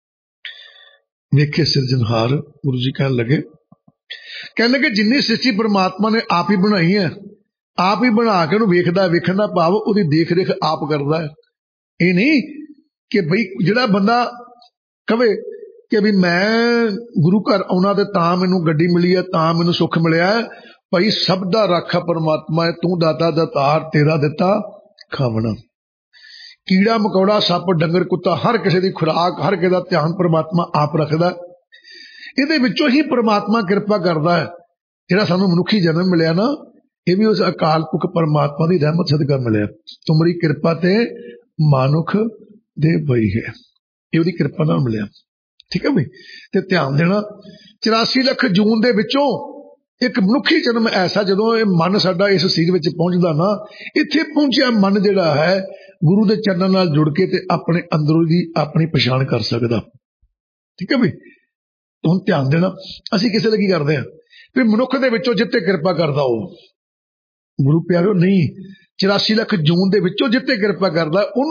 वेखे सिरजनहार। गुरु जी कहण लगे, कहने कि जिन्नी सृष्टि परमात्मा ने आप ही बनाई है, आप ही बना के उन्हें वेखदा। वेखण दा भाव उसदी देख रेख आप करदा है। ये नहीं कि बई जिहड़ा बंदा कहे कि भी मैं गुरु घर आउणा ते तां मैनूं गड्डी मिली है, तां मैनूं सुख मिलिया। भाई सब दा राखा परमात्मा है, तू दाता दातार तेरा दिता खावना। कीड़ा मकौड़ा सप डंगर कुत्ता हर किसी की खुराक, हर किसी का ध्यान परमात्मा आप रखदा। ਇਹਦੇ ਵਿੱਚੋਂ ਹੀ परमात्मा किरपा करता है। ਜਿਹੜਾ ਸਾਨੂੰ ਮਨੁੱਖੀ ਜਨਮ ਮਿਲਿਆ ਨਾ, ਇਹ ਵੀ ਉਸ ਅਕਾਲ ਪੁਰਖ परमात्मा ਦੀ ਰਹਿਮਤ ਸਦਕਾ ਮਿਲਿਆ। ਤੁਮਰੀ ਕਿਰਪਾ ਤੇ ਮਾਨੁਖ ਦੇ ਪਈ ਹੈ, ਇਹ ਉਹਦੀ ਕਿਰਪਾ ਨਾਲ ਮਿਲਿਆ। ਠੀਕ ਹੈ ਬਈ। ਤੇ ਧਿਆਨ ਦੇਣਾ, ਚੁਰਾਸੀ ਲੱਖ ਜੂਨ ਦੇ ਵਿੱਚੋਂ ਇੱਕ ਮਨੁੱਖੀ ਜਨਮ ਐਸਾ ਜਦੋਂ ਇਹ ਮਨ ਸਾਡਾ ਇਸ ਸਰੀਰ ਵਿੱਚ ਪਹੁੰਚਦਾ ਨਾ, ਇੱਥੇ ਪਹੁੰਚਿਆ ਮਨ ਜਿਹੜਾ ਹੈ ਗੁਰੂ ਦੇ ਚਰਨਾਂ ਨਾਲ ਜੁੜ ਕੇ ਤੇ ਆਪਣੇ ਅੰਦਰੋਂ ਦੀ ਆਪਣੀ ਪਛਾਣ ਕਰ ਸਕਦਾ। ਠੀਕ ਹੈ ਬਈ। ਹੁਣ ਧਿਆਨ ਦੇਣਾ, ਅਸੀਂ ਕਿਸੇ ਲਈ ਕੀ ਕਰਦੇ ਹਾਂ ਵੀ ਮਨੁੱਖ ਦੇ ਵਿੱਚੋਂ ਜਿੱਤੇ ਕਿਰਪਾ ਕਰਦਾ ਉਹ ਗੁਰੂ ਪਿਆਰਿਓ ਨਹੀਂ, ਚੁਰਾਸੀ ਲੱਖ ਜੂਨ ਦੇ ਵਿੱਚੋਂ ਜਿੱਤੇ ਕਿਰਪਾ ਕਰਦਾ ਉਹਨੂੰ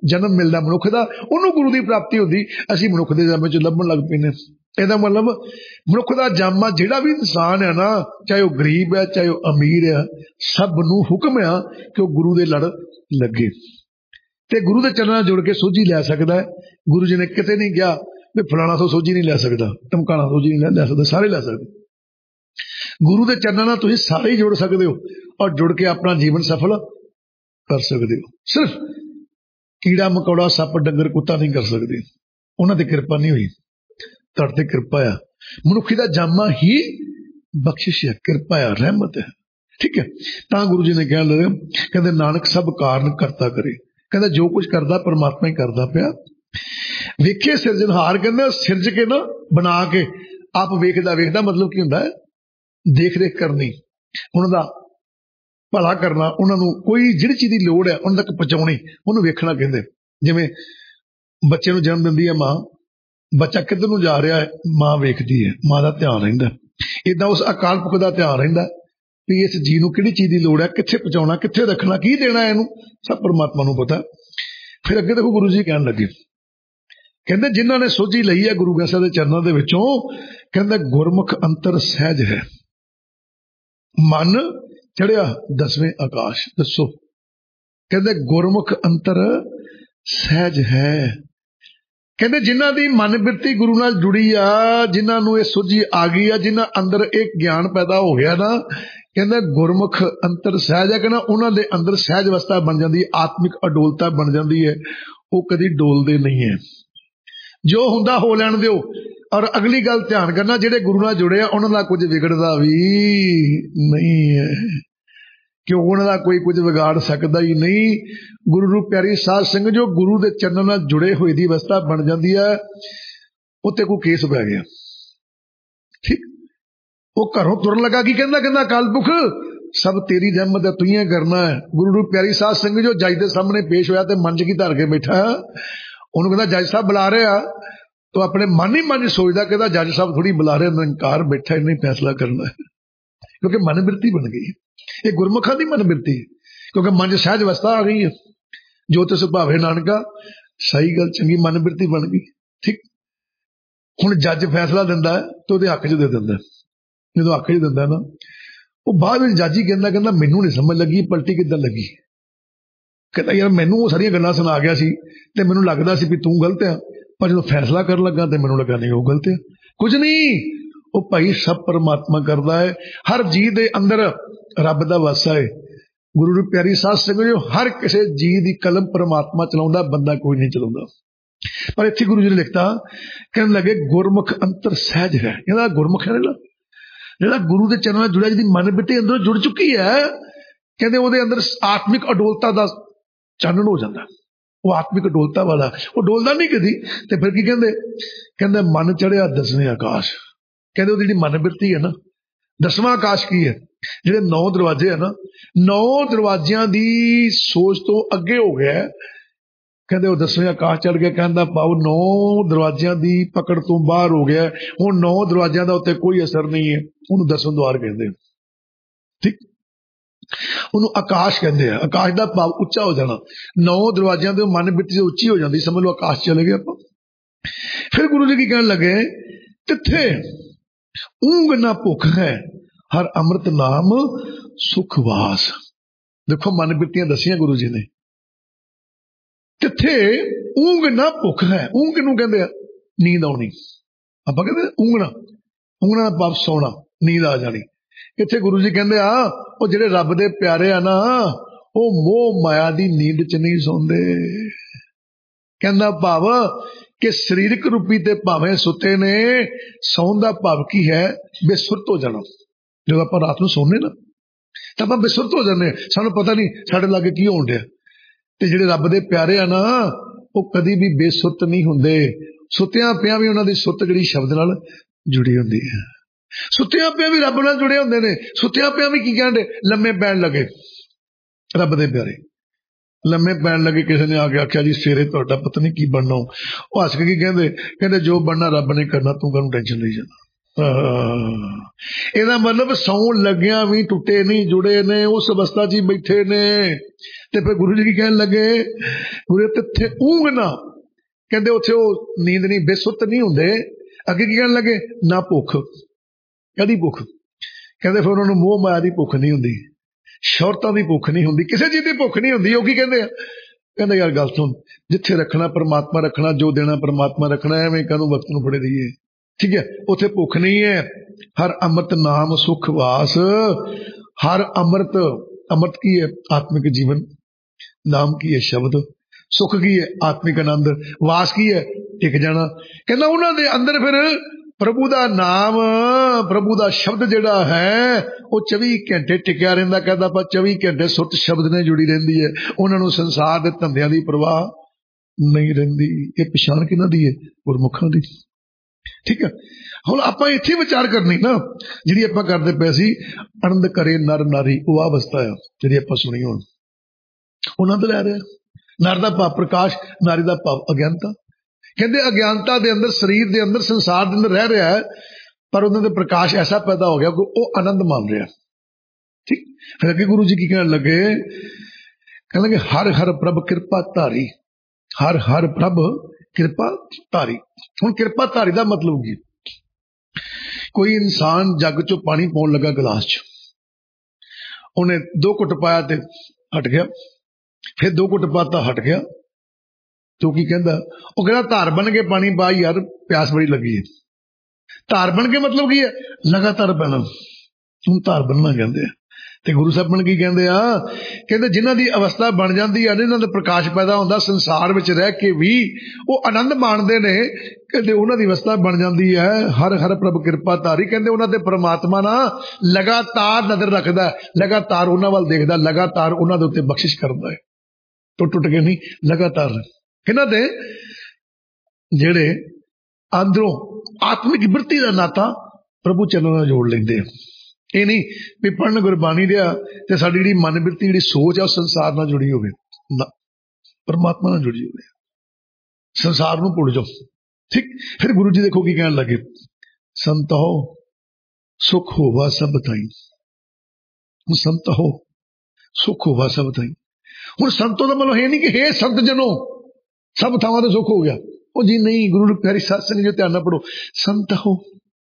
जन्म मिलता मनुख का, उन्होंने गुरु की प्राप्ति होती। असी मनुख के जन्म च लभन लग पे। ਇਹਦਾ मतलब मनुख का जामा जिहड़ा भी इंसान है ना, चाहे वह गरीब है चाहे वह अमीर है, सब नूं हुक्म है कि वह गुरु के लड़ लगे ते गुरु के चरणों जुड़ के सोझी लै सकता है। गुरु जी ने किते नहीं कहा भी फलाना तो सोझी नहीं लै सकता, धमकाना सोझी नहीं लै सकता, सारे लै सकते। गुरु के चरणों तुसीं सारे ही जुड़ सकते हो और जुड़ के अपना जीवन सफल कर सकते हो। सिर्फ कीड़ा मकौड़ा सप डंगर कुत्ता नहीं कर सकते, उन्होंने कृपा नहीं हुई, तुहाडे कृपा है। मनुखी का जामा ही बख्शिश है, कृपा है, रहमत है। ठीक है, तो गुरु जी ने कह लगे, कहते नानक सब कारण करता करे, कहते जो कुछ करता परमात्मा ही करता पिया। वेखे सिरजनहार, कहते सिरज के ना बना के आप वेखदा वेखदा, मतलब की हुंदा है देख रेख करनी, उन्होंने भला करना, उन्होंने कोई जिहड़ी चीज की लोड़ है उन्होंने तक पहुंचाउणी, उन्होंने वेखना कहते। जिवें बच्चे नूं जन्म दिंदी है मां, बच्चा किधर नूं जा रहा है मां वेखदी है, मां का ध्यान रहिंदा। इदां उस अकाल पुरख का ध्यान रहिंदा भी इस जी नूं किहड़ी चीज की लोड़ है, कित्थे पहुंचाउणा, कित्थे रखना, की देना, इहनूं सब परमात्मा नूं पता। फिर अगे देखो गुरु जी कहण लगे, कहंदे जिन्हां ने सोझी लई है गुरु ग्रंथ साहिब दे चरणां दे विचों, कहंदे गुरमुख अंतर सहज है, मन चढ़िया दसवें आकाश। दसो, कहंदे गुरमुख अंतर सहज है, कहते जिन्हां दी मन बिरती गुरु नाल जुड़ी आ, जिन्हां नूं ये सुझी आ गई है, जिन्हां अंदर एक ज्ञान पैदा हो गया ना, कहते गुरमुख अंतर सहज है, कहना उन्हां दे अंदर सहज अवस्था बन जाती है, आत्मिक अडोलता बन जाती है, वो कदी डोलते नहीं है। जो हुंदा हो लैण दिओ। और अगली गल ध्यान करना, जिहड़े गुरु नाल जुड़े आ उन्हां दा कुछ विगड़दा भी नहीं है, क्यों उन्होंने कोई कुछ बिगाड़ सकता ही नहीं। गुरु रूप प्यारी साध संगत जो गुरु के चरणों में जुड़े हुए की अवस्था बन जाती है, उत्ते कोई केस पै गया, ठीक, वो घरों तुरन लगा की कहना, कहना कालपुख सब तेरी रहमत है, तू ही करना है। गुरु रूप प्यारी साध संगत जो जज के सामने पेश होया तो मंच की धर के बैठा, उन्होंने कहना जज साहब बुला रहे आ, तो अपने मन ही मन सोचता, कहता जज साहब थोड़ी बुला रहे, निरंकार बैठा, इन्हें फैसला करना है, क्योंकि मन बिरती बन गई है। ये गुरमुखा की मन बिरती है, क्योंकि मन च सहज अवस्था आ गई है, जो तिस भावे नानका, सही गल चंगी मन बिरती बन गई। ठीक, हुण जज फैसला दिंदा है तो उहदे हक च दे दिंदा, जो हक च दिंदा ना, वो बाद में जज ही कहंदा, कहंदा मैनू नहीं समझ लगी पलटी किद्दां लगी, कहंदा यार मैनू वो सारियां गल्लां सुना गया सी ते मैनू लगदा सी भी तू गलत है, पर जो फैसला कर लगा तो मैनू लगा नहीं वो गलत है। कुछ नहीं, वो भाई सब परमात्मा करता है, हर जी दे अंदर रब दा वासा है। गुरु रूप प्यारी साध संगत जो हर किसी जी की कलम परमात्मा चलाउंदा, बंदा कोई नहीं चलाउंदा। पर इत्थे गुरु जी ने लिखता, कहने लगे गुरमुख अंतर सहज है, कहना गुरमुख है ना जिहड़ा गुरु के चरणों जुड़ा, जिहदी मन बिरती अंदर जुड़ चुकी है, कहते उहदे अंदर आत्मिक अडोलता का चानण हो जाता, वो आत्मिक अडोलता वाला, वो डोलदा नहीं कदी। ते फिर की कहंदे, कहंदे मन चढ़िया दसवें आकाश, कहते वो जिहड़ी मन बिरती है ना, दसवां आकाश की है, जिहड़े नौ दरवाजे है ना, नौ दरवाजियां दी सोच तो अगे हो गया, कहते वो दसवें आकाश चढ़ गया, कहता पाओ नौ दरवाजियां दी पकड़ तो बाहर हो गया, हुण नौ दरवाजियां दा उत्ते कोई असर नहीं है, उन्होंने दसवें द्वार कहते। ठीक, उन्होंने आकाश कहते हैं, आकाश का भाव उच्चा हो जाना, नौ दरवाजियां दे मन बिरती से उच्ची हो जाती, समझ लो आकाश चले गए आप। फिर गुरु जी की कहने लगे, तिथे ऊंग ना भुख है, हर अमृत नाम सुखवास। देखो मन बिरतियां दसियां गुरु जी ने, तिथे ऊंग ना भुख है, ऊंग किनू कहते हैं, नींद आनी, आप कहते ऊंगना, ऊंगना पाप सोना, नींद आ जानी। इत्थे गुरु जी कहते आ, वो जिहड़े रब दे प्यारे आ ना, वो मोह माया दी नींद च नहीं सौंदे। कहना भाव कि शरीरक रूपी ते भावें सुते ने, सौन दा भाव की है बेसुरत हो जाना। जब आप रात को सोने ना तो आप बेसुरत हो जाने, सानू पता नहीं साडे लागे की होण दिया। ते जिहड़े रब दे प्यारे आ ना, वो कदी भी बेसुरत नहीं हुंदे, सुत्तियां पिया भी उन्हां दी सुरत जिहड़ी शब्द नाल जुड़ी हुंदी है, सुत्तियां पिया भी रब नाल जुड़े हुंदे ने। सुत्तियां पिया भी की कहंदे, लम्मे पैण लगे, रब दे प्यारे लम्मे पैण लगे, किसी ने आके आख्या जी सवेरे तुहाडा पता नहीं की बनना, वो हस के की कहंदे, कहंदे जो बनना रब ने करना, तू काहनूं टेंशन लई जाना। ਇਹਦਾ ਮਤਲਬ ਸੌਣ ਲੱਗਿਆਂ ਵੀ ਟੁੱਟੇ ਨਹੀਂ, ਜੁੜੇ ਨੇ, ਉਸ ਅਵਸਥਾ 'ਚ ਹੀ ਬੈਠੇ ਨੇ। ਤੇ ਫਿਰ ਗੁਰੂ ਜੀ ਕੀ ਕਹਿਣ ਲੱਗੇ, ਗੁਰੂ ਤਿੱਥੇ ਊਂਘ ਨਾ, ਕਹਿੰਦੇ ਉੱਥੇ ਉਹ ਨੀਂਦ ਨਹੀਂ, ਬੇਸੁੱਤ ਨਹੀਂ ਹੁੰਦੇ। ਅੱਗੇ ਕੀ ਕਹਿਣ ਲੱਗੇ, ਨਾ ਭੁੱਖ। ਕਦੀ ਭੁੱਖ? ਕਹਿੰਦੇ ਫਿਰ ਉਹਨਾਂ ਨੂੰ ਮੋਹ ਮਾਇਆ ਦੀ ਭੁੱਖ ਨਹੀਂ ਹੁੰਦੀ, ਸ਼ੌਹਰਤਾਂ ਦੀ ਭੁੱਖ ਨਹੀਂ ਹੁੰਦੀ, ਕਿਸੇ ਚੀਜ਼ ਦੀ ਭੁੱਖ ਨਹੀਂ ਹੁੰਦੀ। ਉਹ ਕੀ ਕਹਿੰਦੇ ਆ, ਕਹਿੰਦੇ ਯਾਰ ਗੱਲ ਸੁਣ, ਜਿੱਥੇ ਰੱਖਣਾ ਪਰਮਾਤਮਾ ਰੱਖਣਾ, ਜੋ ਦੇਣਾ ਪਰਮਾਤਮਾ ਰੱਖਣਾ, ਐਵੇਂ ਕਾਹਨੂੰ ਵਕਤ ਨੂੰ ਫੜੇ ਦਈਏ। ਠੀਕ ਹੈ, ਉੱਥੇ ਭੁੱਖ ਨਹੀਂ ਹੈ। ਹਰ ਅੰਮ੍ਰਿਤ ਨਾਮ ਸੁਖ ਵਾਸ, ਹਰ ਅੰਮ੍ਰਿਤ, ਅੰਮ੍ਰਿਤ ਕੀ ਹੈ, ਆਤਮਿਕ ਜੀਵਨ, ਨਾਮ ਕੀ ਹੈ, ਸ਼ਬਦ, ਸੁਖ ਕੀ ਹੈ, ਆਤਮਿਕ ਆਨੰਦ, ਵਾਸ ਕੀ ਹੈ, ਟਿਕ ਜਾਣਾ। ਕਹਿੰਦਾ ਉਹਨਾਂ ਦੇ ਅੰਦਰ ਫਿਰ ਪ੍ਰਭੂ ਦਾ ਨਾਮ, ਪ੍ਰਭੂ ਦਾ ਸ਼ਬਦ ਜਿਹੜਾ ਹੈ ਉਹ ਚੌਵੀ ਘੰਟੇ ਟਿਕਿਆ ਰਹਿੰਦਾ। ਕਹਿੰਦਾ ਆਪਾਂ ਚੌਵੀ ਘੰਟੇ ਸੁਰਤ ਸ਼ਬਦ ਨੇ ਜੁੜੀ ਰਹਿੰਦੀ ਹੈ, ਉਹਨਾਂ ਨੂੰ ਸੰਸਾਰ ਦੇ ਧੰਦਿਆਂ ਦੀ ਪਰਵਾਹ ਨਹੀਂ ਰਹਿੰਦੀ। ਇਹ ਪਛਾਣ ਕਿਹਨਾਂ ਦੀ ਹੈ, ਗੁਰਮੁਖਾਂ ਦੀ। ਠੀਕ ਹੈ, ਹੁਣ ਆਪਾਂ ਇੱਥੇ ਵਿਚਾਰ ਕਰਨੀ ਨਾ, ਜਿਹੜੀ ਆਪਾਂ ਕਰਦੇ ਪਏ ਸੀ, ਆਨੰਦ ਕਰੇ ਨਰ ਨਾਰੀ, ਉਹ ਆ ਅਵਸਥਾ ਆ ਜਿਹੜੀ ਆਪਾਂ ਸੁਣੀ। ਹੁਣ ਆਨੰਦ ਲੈ ਰਿਹਾ, ਨਰ ਦਾ ਭਾਵ ਪ੍ਰਕਾਸ਼, ਨਾਰੀ ਦਾ ਭਾਵ ਅਗਿਆਨਤਾ। ਕਹਿੰਦੇ ਅਗਿਆਨਤਾ ਦੇ ਅੰਦਰ, ਸਰੀਰ ਦੇ ਅੰਦਰ, ਸੰਸਾਰ ਦੇ ਅੰਦਰ ਰਹਿ ਰਿਹਾ ਹੈ, ਪਰ ਉਹਨਾਂ ਦੇ ਪ੍ਰਕਾਸ਼ ਐਸਾ ਪੈਦਾ ਹੋ ਗਿਆ ਕਿ ਉਹ ਆਨੰਦ ਮੰਨ ਰਿਹਾ। ਠੀਕ, ਫਿਰ ਅੱਗੇ ਗੁਰੂ ਜੀ ਕੀ ਕਹਿਣ ਲੱਗੇ, ਕਹਿਣ ਲੱਗੇ ਹਰ ਹਰ ਪ੍ਰਭ ਕਿਰਪਾ ਧਾਰੀ, ਹਰ ਹਰ ਪ੍ਰਭ ਕਿਰਪਾ ਧਾਰੀ। ਹੁਣ ਕਿਰਪਾ ਧਾਰੀ ਦਾ ਮਤਲਬ ਕੀ? ਕੋਈ ਇਨਸਾਨ ਜੱਗ ਚੋਂ ਪਾਣੀ ਪਾਉਣ ਲੱਗਾ ਗਲਾਸ ਚ, ਉਹਨੇ ਦੋ ਘੁੱਟ ਪਾਇਆ ਤੇ ਹਟ ਗਿਆ, ਫਿਰ ਦੋ ਘੁੱਟ ਪਾਤਾ ਹਟ ਗਿਆ, ਤੇ ਉਹ ਕੀ ਕਹਿੰਦਾ, ਉਹ ਕਹਿੰਦਾ ਧਾਰ ਬਣ ਕੇ ਪਾਣੀ ਪਾ ਯਾਰ, ਪਿਆਸ ਬੜੀ ਲੱਗੀ ਹੈ। ਧਾਰ ਬਣ ਕੇ ਮਤਲਬ ਕੀ ਹੈ, ਲਗਾਤਾਰ ਪੈਣਾ, ਹੁਣ ਧਾਰ ਬਣਨਾ ਕਹਿੰਦੇ ਆ। ਤੇ ਗੁਰੂ ਸਾਹਿਬ ਬਣ ਕੀ ਕਹਿੰਦੇ ਆ, ਕਹਿੰਦੇ ਜਿਨ੍ਹਾਂ ਦੀ ਅਵਸਥਾ ਬਣ ਜਾਂਦੀ ਹੈ, ਇਹਨਾਂ ਦਾ ਪ੍ਰਕਾਸ਼ ਪੈਦਾ ਹੁੰਦਾ, ਸੰਸਾਰ ਵਿੱਚ ਰਹਿ ਕੇ ਵੀ ਉਹ ਆਨੰਦ ਮਾਣਦੇ ਨੇ, ਕਹਿੰਦੇ ਉਹਨਾਂ ਦੀ ਅਵਸਥਾ ਬਣ ਜਾਂਦੀ ਹੈ ਹਰ ਹਰ ਪ੍ਰਭ ਕਿਰਪਾ ਧਾਰੀ। ਕਹਿੰਦੇ ਉਹਨਾਂ ਤੇ ਪਰਮਾਤਮਾ ਨਾ ਲਗਾਤਾਰ ਨਜ਼ਰ ਰੱਖਦਾ, ਲਗਾਤਾਰ ਉਹਨਾਂ ਵੱਲ ਦੇਖਦਾ, ਲਗਾਤਾਰ ਉਹਨਾਂ ਦੇ ਉੱਤੇ ਬਖਸ਼ਿਸ਼ ਕਰਦਾ ਹੈ, ਟੁੱਟ ਟੁੱਟ ਕੇ ਨਹੀਂ, ਲਗਾਤਾਰ। ਇਹਨਾਂ ਦੇ ਜਿਹੜੇ ਅੰਦਰੋਂ ਆਤਮਿਕ ਬਿਰਤੀ ਦਾ ਨਾਤਾ ਪ੍ਰਭੂ ਚਰਨਾਂ ਨਾਲ ਜੋੜ ਲੈਂਦੇ ਆ। ਇਹ ਨਹੀਂ ਵੀ ਪੜ੍ਹਨ ਗੁਰਬਾਣੀ ਦਿਆ ਤੇ ਸਾਡੀ ਜਿਹੜੀ ਮਨ ਬਿਰਤੀ, ਜਿਹੜੀ ਸੋਚ ਆ, ਉਹ ਸੰਸਾਰ ਨਾਲ ਜੁੜੀ ਹੋਵੇ, ਨਾ, ਪਰਮਾਤਮਾ ਨਾਲ ਜੁੜੀ ਹੋਵੇ, ਸੰਸਾਰ ਨੂੰ ਭੁੱਲ ਜਾਓ। ਠੀਕ, ਫਿਰ ਗੁਰੂ ਜੀ ਦੇਖੋ ਕੀ ਕਹਿਣ ਲੱਗੇ, ਸੰਤੋ ਸੁਖ ਹੋਵਾ ਸਭ ਥਾਈ, ਸੰਤੋ ਸੁਖ ਹੋਵਾ ਸਭ ਥਾਈ। ਹੁਣ ਸੰਤੋ ਦਾ ਮਤਲਬ ਇਹ ਨਹੀਂ ਕਿ ਹੇ ਸੰਤ ਜਨੋ ਸਭ ਥਾਵਾਂ ਤੇ ਸੁੱਖ ਹੋ ਗਿਆ, ਉਹ ਜੀ ਨਹੀਂ। ਗੁਰੂ ਪਿਆਰੀ ਸਤਸੰਗ ਜੋ ਧਿਆਨ ਨਾਲ ਪੜੋ, ਸੰਤ ਹੋ,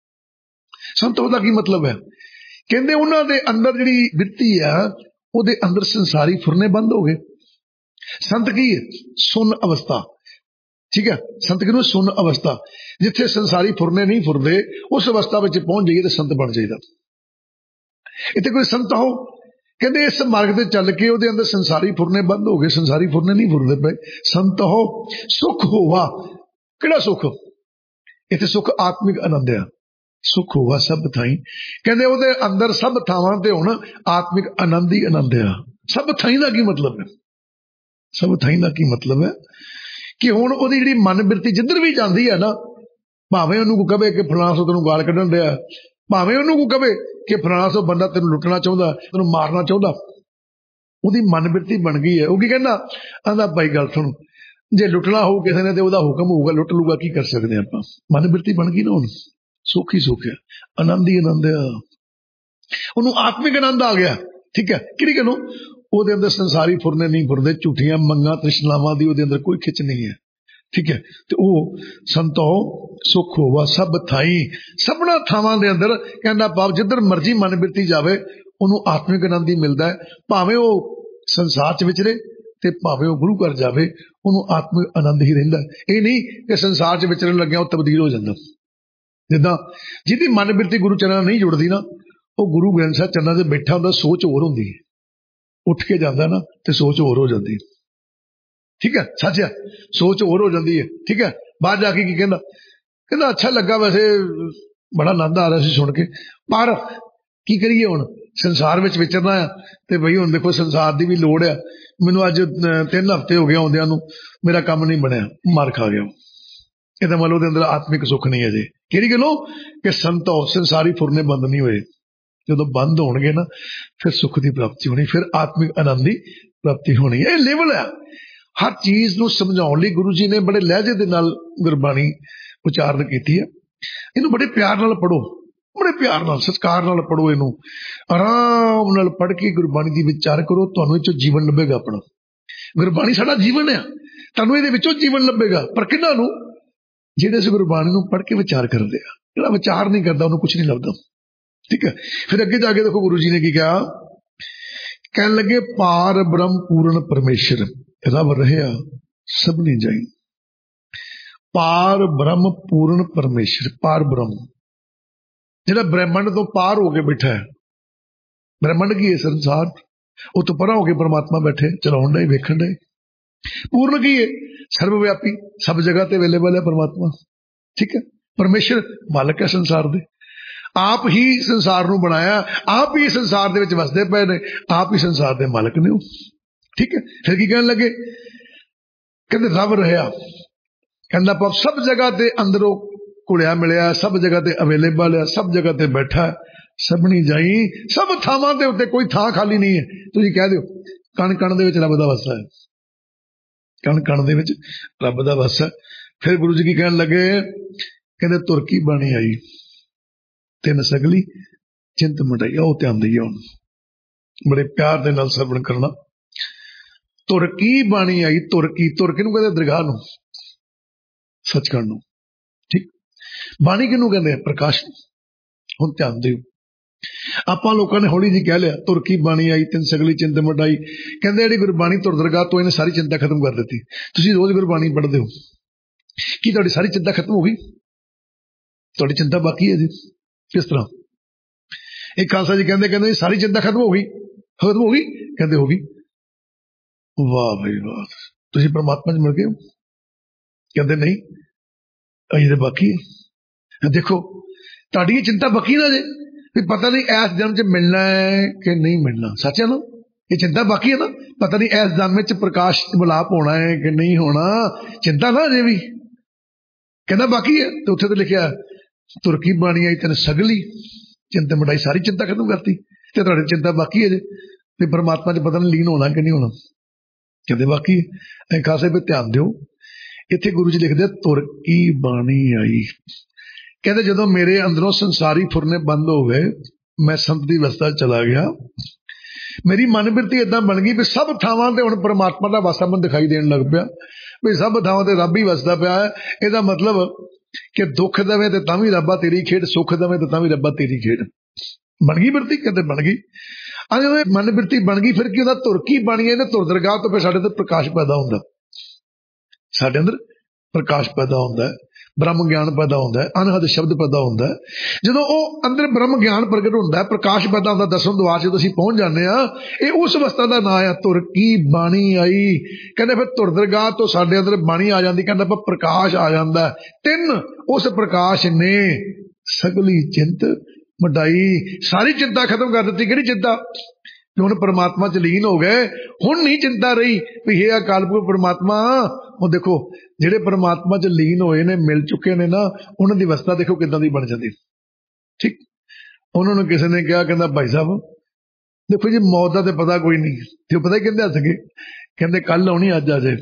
ਸੰਤ ਦਾ ਕੀ ਮਤਲਬ ਹੈ? ਕਹਿੰਦੇ ਉਹਨਾਂ ਦੇ ਅੰਦਰ ਜਿਹੜੀ ਬਿਰਤੀ ਆ, ਉਹਦੇ ਅੰਦਰ ਸੰਸਾਰੀ ਫੁਰਨੇ ਬੰਦ ਹੋ ਗਏ। ਸੰਤ ਕੀ ਹੈ? ਸੁੰਨ ਅਵਸਥਾ। ਠੀਕ ਹੈ, ਸੰਤ ਕਿਹਨੂੰ? ਸੁੰਨ ਅਵਸਥਾ, ਜਿੱਥੇ ਸੰਸਾਰੀ ਫੁਰਨੇ ਨਹੀਂ ਫੁਰਦੇ, ਉਸ ਅਵਸਥਾ ਵਿੱਚ ਪਹੁੰਚ ਜਾਈਏ ਤੇ ਸੰਤ ਬਣ ਜਾਈਦਾ। ਇੱਥੇ ਕੋਈ ਸੰਤ ਹੋ, ਕਹਿੰਦੇ ਇਸ ਮਾਰਗ ਤੇ ਚੱਲ ਕੇ ਉਹਦੇ ਅੰਦਰ ਸੰਸਾਰੀ ਫੁਰਨੇ ਬੰਦ ਹੋ ਗਏ, ਸੰਸਾਰੀ ਫੁਰਨੇ ਨਹੀਂ ਫੁਰਦੇ ਪਏ। ਸੰਤ ਹੋ ਸੁਖ ਹੋਵਾ, ਕਿਹੜਾ ਸੁਖ? ਇੱਥੇ ਸੁਖ ਆਤਮਿਕ ਆਨੰਦ ਆ, ਸੁਖ ਹੋਵਾ ਸਭ ਥਾਈ। ਕਹਿੰਦੇ ਉਹਦੇ ਅੰਦਰ ਸਭ ਥਾਵਾਂ ਤੇ ਹੁਣ ਆਤਮਿਕ ਆਨੰਦ ਹੀ ਆਨੰਦ ਆ। ਸਭ ਥਾਈ ਦਾ ਕੀ ਮਤਲਬ ਹੈ? ਸਭ ਥਾਈ ਦਾ ਕੀ ਮਤਲਬ ਹੈ ਕਿ ਹੁਣ ਉਹਦੀ ਜਿਹੜੀ ਮਨ ਬਿਰਤੀ ਜਿੱਧਰ ਵੀ ਜਾਂਦੀ ਹੈ ਨਾ, ਭਾਵੇਂ ਉਹਨੂੰ ਕੋ ਕਵੇ ਕਿ ਫਲਾਣਾ ਸੋ ਤੈਨੂੰ ਗਾਲ ਕੱਢਣ ਡਿਆ, ਭਾਵੇਂ ਉਹਨੂੰ ਕੋ ਕਵੇ ਕਿ ਫਲਾਣਾ ਸੋ ਬੰਦਾ ਤੈਨੂੰ ਲੁੱਟਣਾ ਚਾਹੁੰਦਾ, ਤੈਨੂੰ ਮਾਰਨਾ ਚਾਹੁੰਦਾ, ਉਹਦੀ ਮਨ ਬਿਰਤੀ ਬਣ ਗਈ ਹੈ। ਉਹ ਕੀ ਕਹਿੰਦਾ? ਆਂਦਾ ਭਾਈ ਗੱਲ ਸੁਣ, ਜੇ ਲੁੱਟਣਾ ਹੋਊ ਕਿਸੇ ਨੇ ਤੇ ਉਹਦਾ ਹੁਕਮ ਹੋਊਗਾ, ਲੁੱਟ ਲੂਗਾ, ਕੀ ਕਰ ਸਕਦੇ ਆਪਾਂ? ਮਨ ਬਿਰਤੀ ਬਣ ਗਈ ਨਾ, ਹੁਣ ਸੁੱਖ ਹੀ ਸੁੱਖ ਹੈ, ਆਨੰਦ ਹੀ ਆਨੰਦ ਆ, ਉਹਨੂੰ ਆਤਮਿਕ ਆਨੰਦ ਆ ਗਿਆ। ਠੀਕ ਹੈ, ਕਿਹੜੀ ਗੱਲੋਂ? ਉਹਦੇ ਅੰਦਰ ਸੰਸਾਰੀ ਫੁਰਨੇ ਨਹੀਂ ਫੁਰਦੇ, ਝੂਠੀਆਂ ਮੰਗਾਂ ਤ੍ਰਿਸ਼ਨਾਵਾਂ ਦੀ ਉਹਦੇ ਅੰਦਰ ਕੋਈ ਖਿੱਚ ਨਹੀਂ ਹੈ। ਠੀਕ ਹੈ, ਤੇ ਉਹ ਸੰਤੋ ਸੁਖ ਹੋਵਾ ਸਭ ਥਾਈ, ਸਭਨਾ ਥਾਵਾਂ ਦੇ ਅੰਦਰ ਕਹਿੰਦਾ ਭਾਵ ਜਿੱਧਰ ਮਰਜੀ ਮਨ ਬਿਰਤੀ ਜਾਵੇ ਉਹਨੂੰ ਆਤਮਿਕ ਆਨੰਦ ਹੀ ਮਿਲਦਾ ਹੈ। ਭਾਵੇਂ ਉਹ ਸੰਸਾਰ ਚ ਵਿਚਰੇ ਤੇ ਭਾਵੇਂ ਉਹ ਗੁਰੂ ਘਰ ਜਾਵੇ, ਉਹਨੂੰ ਆਤਮਿਕ ਆਨੰਦ ਹੀ ਰਹਿੰਦਾ। ਇਹ ਨਹੀਂ ਕਿ ਸੰਸਾਰ ਚ ਵਿਚਰਨ ਲੱਗਿਆ ਉਹ ਤਬਦੀਲ ਹੋ ਜਾਂਦਾ। ਜਿੱਦਾਂ ਜਿਹਦੀ ਮਨ ਬਿਰਤੀ ਗੁਰੂ ਚਰਨਾਂ ਨਾਲ ਨਹੀਂ ਜੁੜਦੀ ਨਾ, ਉਹ ਗੁਰੂ ਗ੍ਰੰਥ ਸਾਹਿਬ ਚਰਨਾਂ ਤੇ ਬੈਠਾ ਹੁੰਦਾ, ਸੋਚ ਹੋਰ ਹੁੰਦੀ ਹੈ, ਉੱਠ ਕੇ ਜਾਂਦਾ ਨਾ ਤੇ ਸੋਚ ਹੋਰ ਹੋ ਜਾਂਦੀ। ਠੀਕ ਹੈ, ਸੱਚ ਹੈ, ਸੋਚ ਹੋਰ ਹੋ ਜਾਂਦੀ ਹੈ। ਠੀਕ ਹੈ, ਬਾਹਰ ਜਾ ਕੇ ਕੀ ਕਹਿੰਦਾ? ਕਹਿੰਦਾ ਅੱਛਾ ਲੱਗਾ, ਵੈਸੇ ਬੜਾ ਆਨੰਦ ਆ ਰਿਹਾ ਸੀ ਸੁਣ ਕੇ, ਪਰ ਕੀ ਕਰੀਏ ਹੁਣ, ਸੰਸਾਰ ਵਿੱਚ ਵਿਚਰਨਾ ਆ ਤੇ ਬਈ ਹੁਣ ਦੇਖੋ ਸੰਸਾਰ ਦੀ ਵੀ ਲੋੜ ਆ, ਮੈਨੂੰ ਅੱਜ ਤਿੰਨ ਹਫ਼ਤੇ ਹੋ ਗਏ ਆਉਂਦਿਆਂ ਨੂੰ, ਮੇਰਾ ਕੰਮ ਨਹੀਂ ਬਣਿਆ, ਮਾਰ ਖਾ ਗਿਆ। ਇਹਦਾ ਮਤਲਬ ਉਹਦੇ ਅੰਦਰ ਆਤਮਿਕ ਸੁੱਖ ਨਹੀਂ ਹੈ। ਜੇ ਕਿਹੜੀ ਗੱਲੋਂ? ਕਿ ਸੰਤੋ ਸੰਸਾਰੀ ਫੁਰਨੇ ਬੰਦ ਨਹੀਂ ਹੋਏ। ਜਦੋਂ ਬੰਦ ਹੋਣਗੇ ਨਾ, ਫਿਰ ਸੁੱਖ ਦੀ ਪ੍ਰਾਪਤੀ ਹੋਣੀ, ਫਿਰ ਆਤਮਿਕ ਆਨੰਦ ਦੀ ਪ੍ਰਾਪਤੀ ਹੋਣੀ। ਇਹ ਲੈਵਲ ਆ। ਹਰ ਚੀਜ਼ ਨੂੰ ਸਮਝਾਉਣ ਲਈ ਗੁਰੂ ਜੀ ਨੇ ਬੜੇ ਲਹਿਜੇ ਦੇ ਨਾਲ ਗੁਰਬਾਣੀ ਉਚਾਰਨ ਕੀਤੀ ਹੈ। ਇਹਨੂੰ ਬੜੇ ਪਿਆਰ ਨਾਲ ਪੜੋ, बड़े प्यार नाल सत्कार नाल पढ़ो, इनू आराम नाल पढ़ के गुरबाणी दी विचार करो, तुहानू इह चों जीवन लभेगा। अपना गुरबाणी साडा जीवन है, तुहानू इहदे विचों जीवन लभेगा। पर किन्हां नू? जिहड़े इस गुरबाणी नू पढ़ के विचार करदे आ। जिहड़ा विचार नहीं करदा उहनू कुछ नहीं लभदा। ठीक है, फिर अगे जाके देखो गुरु जी ने की कहा, कहन लगे पार ब्रह्म पूर्ण परमेश्वर रब रहा सबनी जाई। पार ब्रह्म पूर्ण परमेश्वर, पार ब्रह्म जिहड़ा ब्रह्मंड तो पार होके बैठा है। ब्रह्मंड की है? संसार। उस तो परा होके परमात्मा बैठे, चलाउण डे, वेखण डे। पूर्ण की है? सर्वव्यापी, सब जगह ते अवेलेबल है परमात्मा। ठीक है, परमेश्वर मालक है संसार दे, आप ही संसार नू बनाया, आप ही संसार दे विच वसदे पए ने, आप ही संसार दे मालक ने। ठीक है, फिर की कहन लगे, कहंदे रब रहा, कहंदा पाप सब जगह ते अंदरों घुलिया मिलिया, सब जगह ते अवेलेबल है, सब जगह ते बैठा है। सबनी जाई, सब थावां दे उत्ते कोई थां खाली नहीं है। तुसीं कह दिओ कण कण दे विच रब दा वासा है, कण कण दे विच रब दा वासा। फिर गुरु जी की कहन लगे, कहंदे तुरकी बाणी आई तिन सगली चिंत मिटाई। आओ ध्यान दईए हुण, बड़े प्यार दे नाल सरवण करना। तुरकी बाणी आई, तुरकी, तुर किनू कहंदे? दरगाह नू, सचखंड नू। ठीक, बाणी किनू कहंदे? प्रकाश। हुण ध्यान दिओ, आपां लोकां ने हौली जी कह लिया तुरकी बाणी आई तिन सगली चिंत मिटाई। कहंदे जिहड़ी गुरबाणी तुर दरगाह तो इहने सारी चिंता खत्म कर दी। तुसीं रोज गुरबाणी पढ़दे हो, की तुहाडी सारी चिंता खत्म हो गई? तुहाडी चिंता बाकी है जी? किस तरह? एक खालसा जी कहंदे कहंदे सारी चिंता खत्म हो गई, खत्म हो गई? कहंदे हो गई। वाह भाई वाह, तुसीं परमात्मा च मिल गए हो? कहंदे नहीं, अजे ते बाकी है। देखो तुहाडी ये चिंता बाकी ना जे, भी पता नहीं इस जन्म च मिलना है कि नहीं मिलना। सच है ना, ये चिंता बाकी है ना, पता नहीं इस जन्म च प्रकाश विलाप होना है कि नहीं होना। चिंता ना अजे भी, कहना बाकी है। तो उत्थे तो लिखिया तुरकी बाणी आई तेन सगली चिंता मिटाई, सारी चिंता खत्म करती। ते तुहाडी चिंता बाकी है जे, भी परमात्मा च पता नहीं लीन होना कि नहीं होना। कहते बाकी है। खासे पे ध्यान दिओ, इत्थे गुरु जी लिखदे तुरकी बाणी आई। कहते जदों मेरे अंदरों संसारी फुरने बंद हो गए, मैं संत दी अवस्था चला गया, मेरी मन बिरती इदां बन गई भी सब थावां ते हुण परमात्मा दा वासा मन दिखाई देन लग पिया, भी सब थावां ते रब ही वसदा पिया है। इहदा मतलब कि दुख दवे ते तां वी रब्बा तेरी खेड, सुख दवे ते तां वी रब्बा तेरी खेड। बन गई बिरती? कहते बन गई। अजे मन बिरती बन गई, फिर की होंदा? तुरकी बनी है, तुर दरगाह तो फिर साडे ते प्रकाश पैदा हुंदा, साडे अंदर प्रकाश पैदा होंदा है, ब्रह्म ज्ञान पैदा होंदा है, अनहद शब्द पैदा होंदा है। जदों वो अंदर ब्रह्म ज्ञान प्रगट होंदा है, प्रकाश पैदा होंदा, दसवें द्वार च असीं पहुंच जाने आ। ये उस अवस्था का नाम है तुरकी बाणी आई। कहंदे फिर तुर दरगाह तो साडे अंदर बाणी आ जांदी, कहंदा पर प्रकाश आ जांदा। तिन उस प्रकाश ने सगली चिंत मिटाई, सारी चिंता खत्म कर दी। किहड़ी चिंता? हुण परमात्मा च लीन हो गए, हुण नहीं चिंता रही भी हे अकाल पुरख परमात्मा। वो देखो जिहड़े परमात्मा च लीन होए ने, मिल चुके ने ना, उन्हां दी अवस्था देखो किदां दी बन जांदी। ठीक, उन्होंने किसी ने कहा, कहंदा भाई साहब देखो जी मौत का तो पता कोई नहीं, ते पता ही कहंदे हस गए, कहंदे कल आउणी अज आ जाए।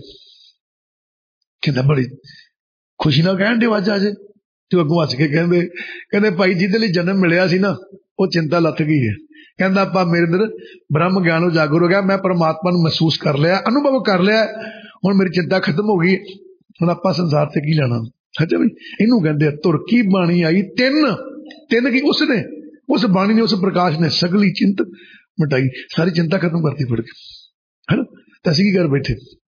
कहंदा बड़ी खुशी नाल कहण दे अज आ जाए। ते अगों हस के कहंदे कहंदे भाई जिहदे लई जन्म मिलिया सी ना, वो चिंता लथ गई है। कहंदा आपा मेरे अंदर ब्रह्म ज्ञान उजागर हो गया, मैं परमात्मा नूं महसूस कर लिया, अनुभव कर लिया, हुण मेरी चिंता खत्म हो गई, हुण आपां संसार ते की लेना। सच है बई, इनू कहंदे तुरकी बाणी आई तिन, तिन की उसने, उस बाणी ने, उस प्रकाश ने सगली चिंत मिटाई, सारी चिंता खत्म करती फिर के, है ना। तो असीं की कर बैठे,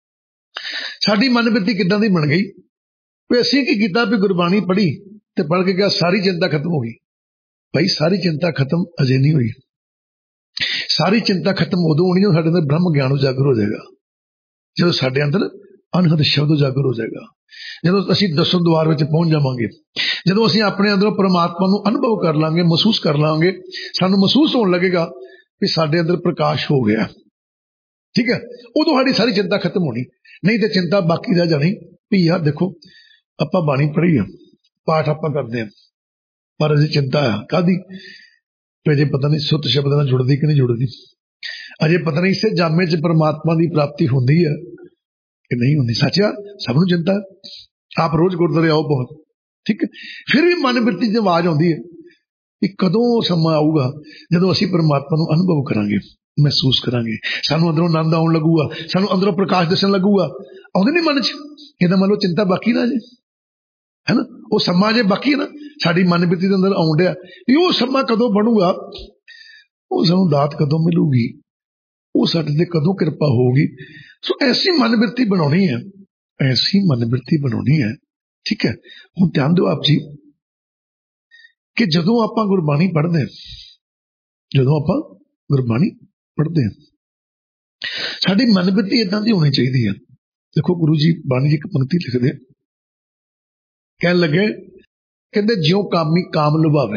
साडी मन बिरती किदां दी बन गई भी असीं की कीता भी गुरबाणी पढ़ी ते पढ़ के क्या सारी चिंता खत्म हो गई। भाई सारी चिंता खत्म अजे नहीं हुई, सारी चिंता खत्म उदों होनी जो साडे अंदर ब्रह्म ज्ञान उजागर हो जाएगा, जो साडे अंदर अनहद शब्द उजागर हो जाएगा, जो असीं दसवें द्वार में पहुंच जावांगे, जो असीं अपने अंदरों परमात्मा नूं अनुभव कर लांगे, महसूस कर लांगे, सानूं महसूस होने लगेगा कि साडे अंदर प्रकाश हो गया। ठीक है, उदों साडी सारी चिंता खत्म होनी, नहीं तो चिंता बाकी रह जानी भी यार देखो आपां बाणी पढ़ी है, पाठ आपां करदे हां, पर अजे चिंता है कादी, अजे पता नहीं सुत शब्द नाल जुड़दी कि नहीं जुड़दी, अजे पता नहीं इसे जामे च परमात्मा की प्राप्ति होंदी है कि नहीं होंदी। सच है, सबनूं चिंता है। आप रोज गुरुद्वारे आओ बहुत, ठीक है, फिर भी मन बिरती च आवाज आउंदी है कि कदों समा आऊगा जदों असीं परमात्मा नूं अनुभव करांगे, महसूस करांगे, सानूं अंदरों आनंद आउण लगूगा, सानूं अंदरों प्रकाश दिसण लगूगा। आउंदे नहीं मन च इहदा मतलब चिंता बाकी ना जे, है ना, वो समा जे बाकी है ना साडी मन बिरती दे अंदर आउण डिया, वो समा कदों बनूगा, वो सानूं दात कदों मिलूगी, वो साडे ते कदों किरपा होगी। सो ऐसी मन बिरती बनाउणी है, ऐसी मन बिरती बनाउणी है। ठीक है, हुण ध्यान दिओ आप जी कि जदों आपां गुरबाणी पढ़दे हां, जदों आपां गुरबाणी पढ़दे हां, साडी मन बिरती इदां दी होनी चाहिदी है। देखो गुरु जी बाणी जी एक पंक्ति लिखदे, कहण लगे, कहंदे ज्यों कामी काम लुभावे,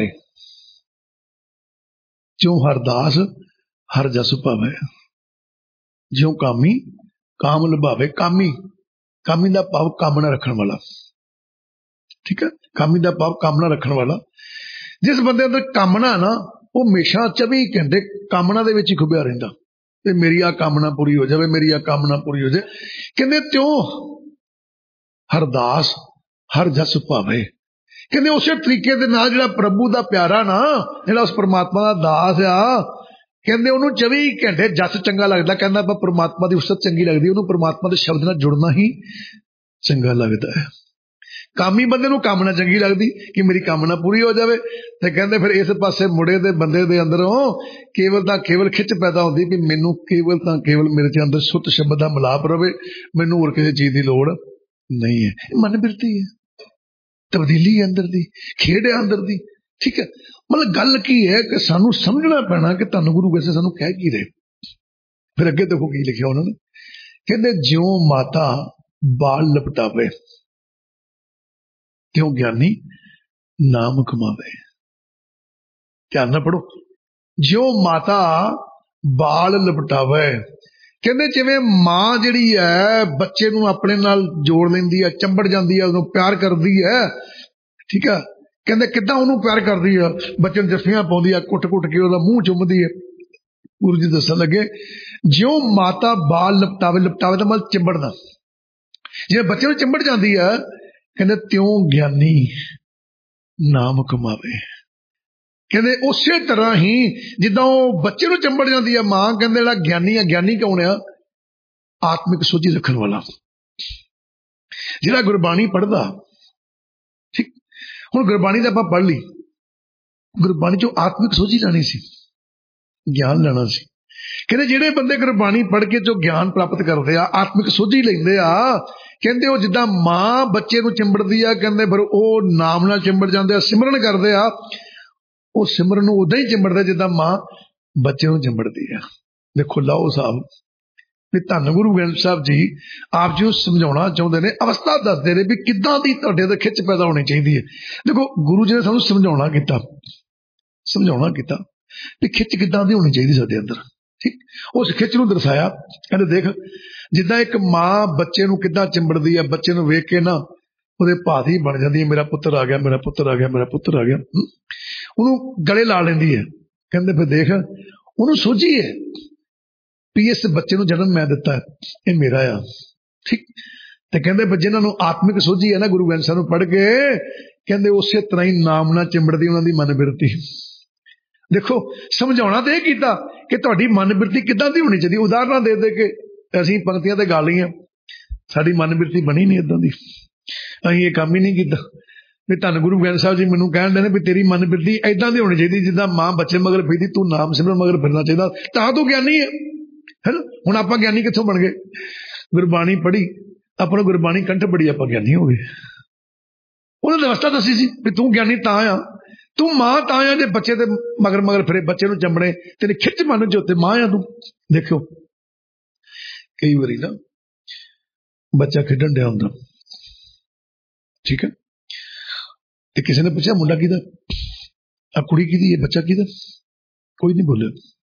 ज्यों हरदास हर जस पावे। ज्यों कामी काम लुभावे, कामी, कामी दा भाव कामना रखण वाला। ठीक है, कामी दा भाव कामना रखण वाला। जिस बंदे अंदर कामना ना, वो हमेशा चौबी घंटे कामना दे विच ही खुबिया रहिंदा, ते मेरी आ कामना पूरी हो जाए, मेरी आ कामना पूरी हो जाए। कहंदे त्यों हरदास हर जस पावे। कहंदे उस तरीके दे नाल जिहड़ा प्रभु दा प्यारा ना, जिहड़ा उस परमात्मा दा दास आ, कहंदे उहनूं चौबी घंटे जस चंगा लगदा। कहंदा पर परमात्मा दी उस्तत चंगी लगदी, उहनूं परमात्मा दे शब्द नाल जुड़ना ही चंगा लगदा है। कामी बंदे नूं कामना चंगी लगदी कि मेरी कामना पूरी हो जाए, ते कहंदे फिर इस पासे मुड़े दे बंदे दे अंदरों केवल तां केवल खिच पैदा होंदी कि मैनूं केवल तां केवल मेरे ते अंदर सुत शब्द दा मिलाप रवे, मैनूं होर किसी चीज दी लोड़ नहीं है। मन बिरती है, तब्दीली है अंदर दी, खेड है अंदर दी। ठीक है, मतलब गल की है कि सानू समझना पैना कि धन गुरु वैसे सानू कह की रहे। फिर अगे देखो की लिखिया उन्होंने, कहते ज्यों माता बाल लपटावे, त्यों ज्ञानी नाम कमावे। ध्यान ना पढ़ो, ज्यों माता बाल लपटावे, कहते जिवें मां जिहड़ी है बच्चे नूं अपने नाल जोड़ लैंदी है, चंबड़ जांदी है, उहनूं प्यार करदी है। ठीक है, कहते किदां उहनूं प्यार करदी है, बच्चे नूं जफ्फियां पाउंदी है, कुट कुट के उहदा मूंह चुमदी है। गुरु जी दसन लगे, ज्यों माता बाल लपटावे, लपटावे दा मतलब चिंबड़ना, जिवें बच्चे नूं चिंबड़ जांदी है, कहते त्यों ज्ञानी नाम कमावे। कहते उस तरह ही जिदा बच्चे नूं चंबड़ जाती है मां, कहते जिहड़ा ज्ञानी है, ज्ञानी कौन है? आत्मिक सोझी रखण वाला, जिहड़ा गुरबाणी पढ़दा। ठीक, हुण गुरबाणी तां आपां पढ़ ली, गुरबाणी चों आत्मिक सोझी लैनी सी, ज्ञान लेना सी। कहते जिहड़े बंदे गुरबाणी पढ़ के जो ज्ञान प्राप्त करते आ, आत्मिक सोझी लैंदे आ, कहते वो जिदा मां बच्चे नूं चिंबड़दी आ, कहते फिर वो नाम नाल चिंबड़ जांदे आ, सिमरन करदे आ, वो सिमरन उदा ही चिंबड़दे जिदा मां बच्चे नूं चिंबड़दी है। देखो लाओ साहब भी धन गुरु ग्रंथ साहब जी आप जी समझाना चाहते हैं, अवस्था दसते हैं भी किदां दी तुहाडे ते खिच पैदा होनी चाहिए है। देखो गुरु जी ने सानूं समझाना कीता, समझाना कीता भी खिच किदां दी होनी चाहिए साडे अंदर। ठीक, उस खिच नूं दर्शाया, कहते देख जिदा एक मां बच्चे नूं किदां चिंबड़दी है, बच्चे नूं वेख के ना ਉਹਦੇ ਭਾਤ ही बन जाती है, मेरा पुत्र आ गया, मेरा पुत्र आ गया, मेरा पुत्र आ गया, ਉਹਨੂੰ गले ला लेंदी है। कहते फिर देख ਉਹਨੂੰ ਸੋਝੀ है भी इस बच्चे ਨੂੰ जन्म मैं दिता है, ये मेरा आ। ठीक, तो कहते जिन्हों ਨੂੰ आत्मिक ਸੋਝੀ है ना, गुरु ग्रंथ साहिब पढ़ के कहते उस तरह ही नाम ना चिंबड़दी उन्होंने मन बिरती। देखो समझाना तो यह किया कि तुहाडी मन बिरती किदां दी होनी चाहिए। उदाहरण दे दे के असीं पंक्तियां ते गा लईआं, साडी मन बिरती बनी नहीं इदां दी, असीं ये काम ही नहीं किया। भी धन गुरु ग्रंथ साहिब जी मैनूं कहण दे ने भी तेरी मन बिरती इदां दी होनी चाहिए जिद्दां मां बच्चे मगर फिरदी, तू नाम सिमरन मगर फिरना चाहिए, तां तू ज्ञानी है। है ना, हुण आपां ज्ञानी कित्थों बन गए? गुरबाणी पढ़ी, अपना गुरबाणी कंठ पढ़ी, आपां ज्ञानी हो गए। उन्होंने अवस्था दसी सी भी तू ज्ञानी तां आ, तू मां तां आ जे बच्चे दे मगर मगर फिरे, बच्चे नूं चंबड़े, तेरी खिच मन च उत्ते मां आ तू। देखो कई बारी ना बच्चा खेडण दिया हुंदा, ठीक है, तो किसी ने पूछा मुंडा किहदा, आ कुड़ी किहदी है, बच्चा किहदा? कोई नहीं बोले।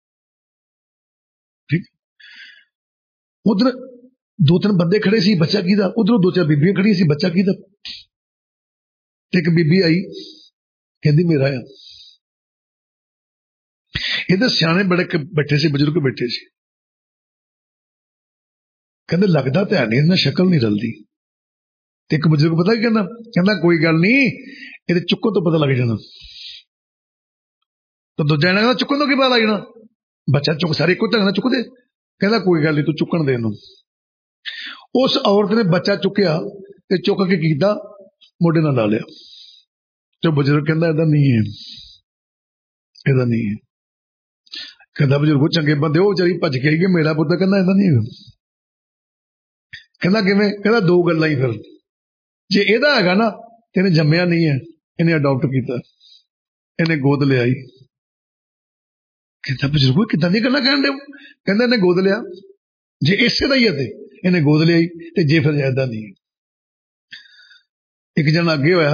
ठीक, उधर दो तीन बंदे खड़े सी, बच्चा किहदा? उधरों दो चार बीबियां खड़ी सी, बच्चा किहदा? एक बीबी आई कहती मेरा आ। इधर सियाने बड़े बैठे सी, बजुर्ग बैठे सी, कहते लगता तो है नहीं, इन्हें शक्ल नहीं रलती। एक बजुर्ग पता क्या कहना, कहना कोई गल नहीं, ये चुक्को तो पता लग जाना। ਤਾਂ ਦੂਜਾ ਇਹਨਾਂ ਕਹਿੰਦਾ ਚੁੱਕਣ ਤੋਂ ਕੀ ਪਤਾ ਲੱਗ ਜਾਣਾ, ਬੱਚਾ ਚੁੱਕ ਸਾਰੇ ਇੱਕੋ ਢੰਗ ਨਾਲ ਚੁੱਕਦੇ। ਕਹਿੰਦਾ ਕੋਈ ਗੱਲ ਨਹੀਂ, ਤੂੰ ਚੁੱਕਣ ਦੇ ਇਹਨੂੰ। ਉਸ ਔਰਤ ਨੇ ਬੱਚਾ ਚੁੱਕਿਆ ਤੇ ਚੁੱਕ ਕੇ ਕੀਤਾ ਮੋਢੇ ਨਾਲ ਲਾ ਲਿਆ। ਤੇ ਬਜ਼ੁਰਗ ਕਹਿੰਦਾ ਇਹਦਾ ਨਹੀਂ ਹੈ, ਇਹਦਾ ਨਹੀਂ ਹੈ। ਕਹਿੰਦਾ ਬਜ਼ੁਰਗੋ ਚੰਗੇ ਬੰਦੇ, ਉਹ ਵਿਚਾਰੀ ਭੱਜ ਕੇ ਆਈ ਕਿ ਮੇਰਾ ਪੁੱਤ। ਕਹਿੰਦਾ ਇਹਦਾ ਨਹੀਂ ਹੈਗਾ। ਕਹਿੰਦਾ ਕਿਵੇਂ? ਕਹਿੰਦਾ ਦੋ ਗੱਲਾਂ ਹੀ ਫਿਰ, ਜੇ ਇਹਦਾ ਹੈਗਾ ਨਾ ਤੇ ਇਹਨੇ ਜੰਮਿਆ ਨਹੀਂ ਹੈ, ਇਹਨੇ ਅਡਾਪਟ ਕੀਤਾ, ਇਹਨੇ ਗੋਦ ਲਿਆਈ। ਕਹਿੰਦਾ ਬਜ਼ੁਰਗੋ ਕਿੱਦਾਂ ਦੀ ਗੱਲਾਂ ਕਹਿਣ ਦੇ? ਕਹਿੰਦਾ ਇਹਨੇ ਗੋਦ ਲਿਆ, ਜੇ ਇਸੇ ਦਾ ਹੀ ਹੈ ਤੇ ਇਹਨੇ ਗੋਦ ਲਿਆਈ, ਤੇ ਜੇ ਫਿਰ ਏਦਾਂ ਨਹੀਂ। ਇੱਕ ਜਣਾ ਅੱਗੇ ਹੋਇਆ,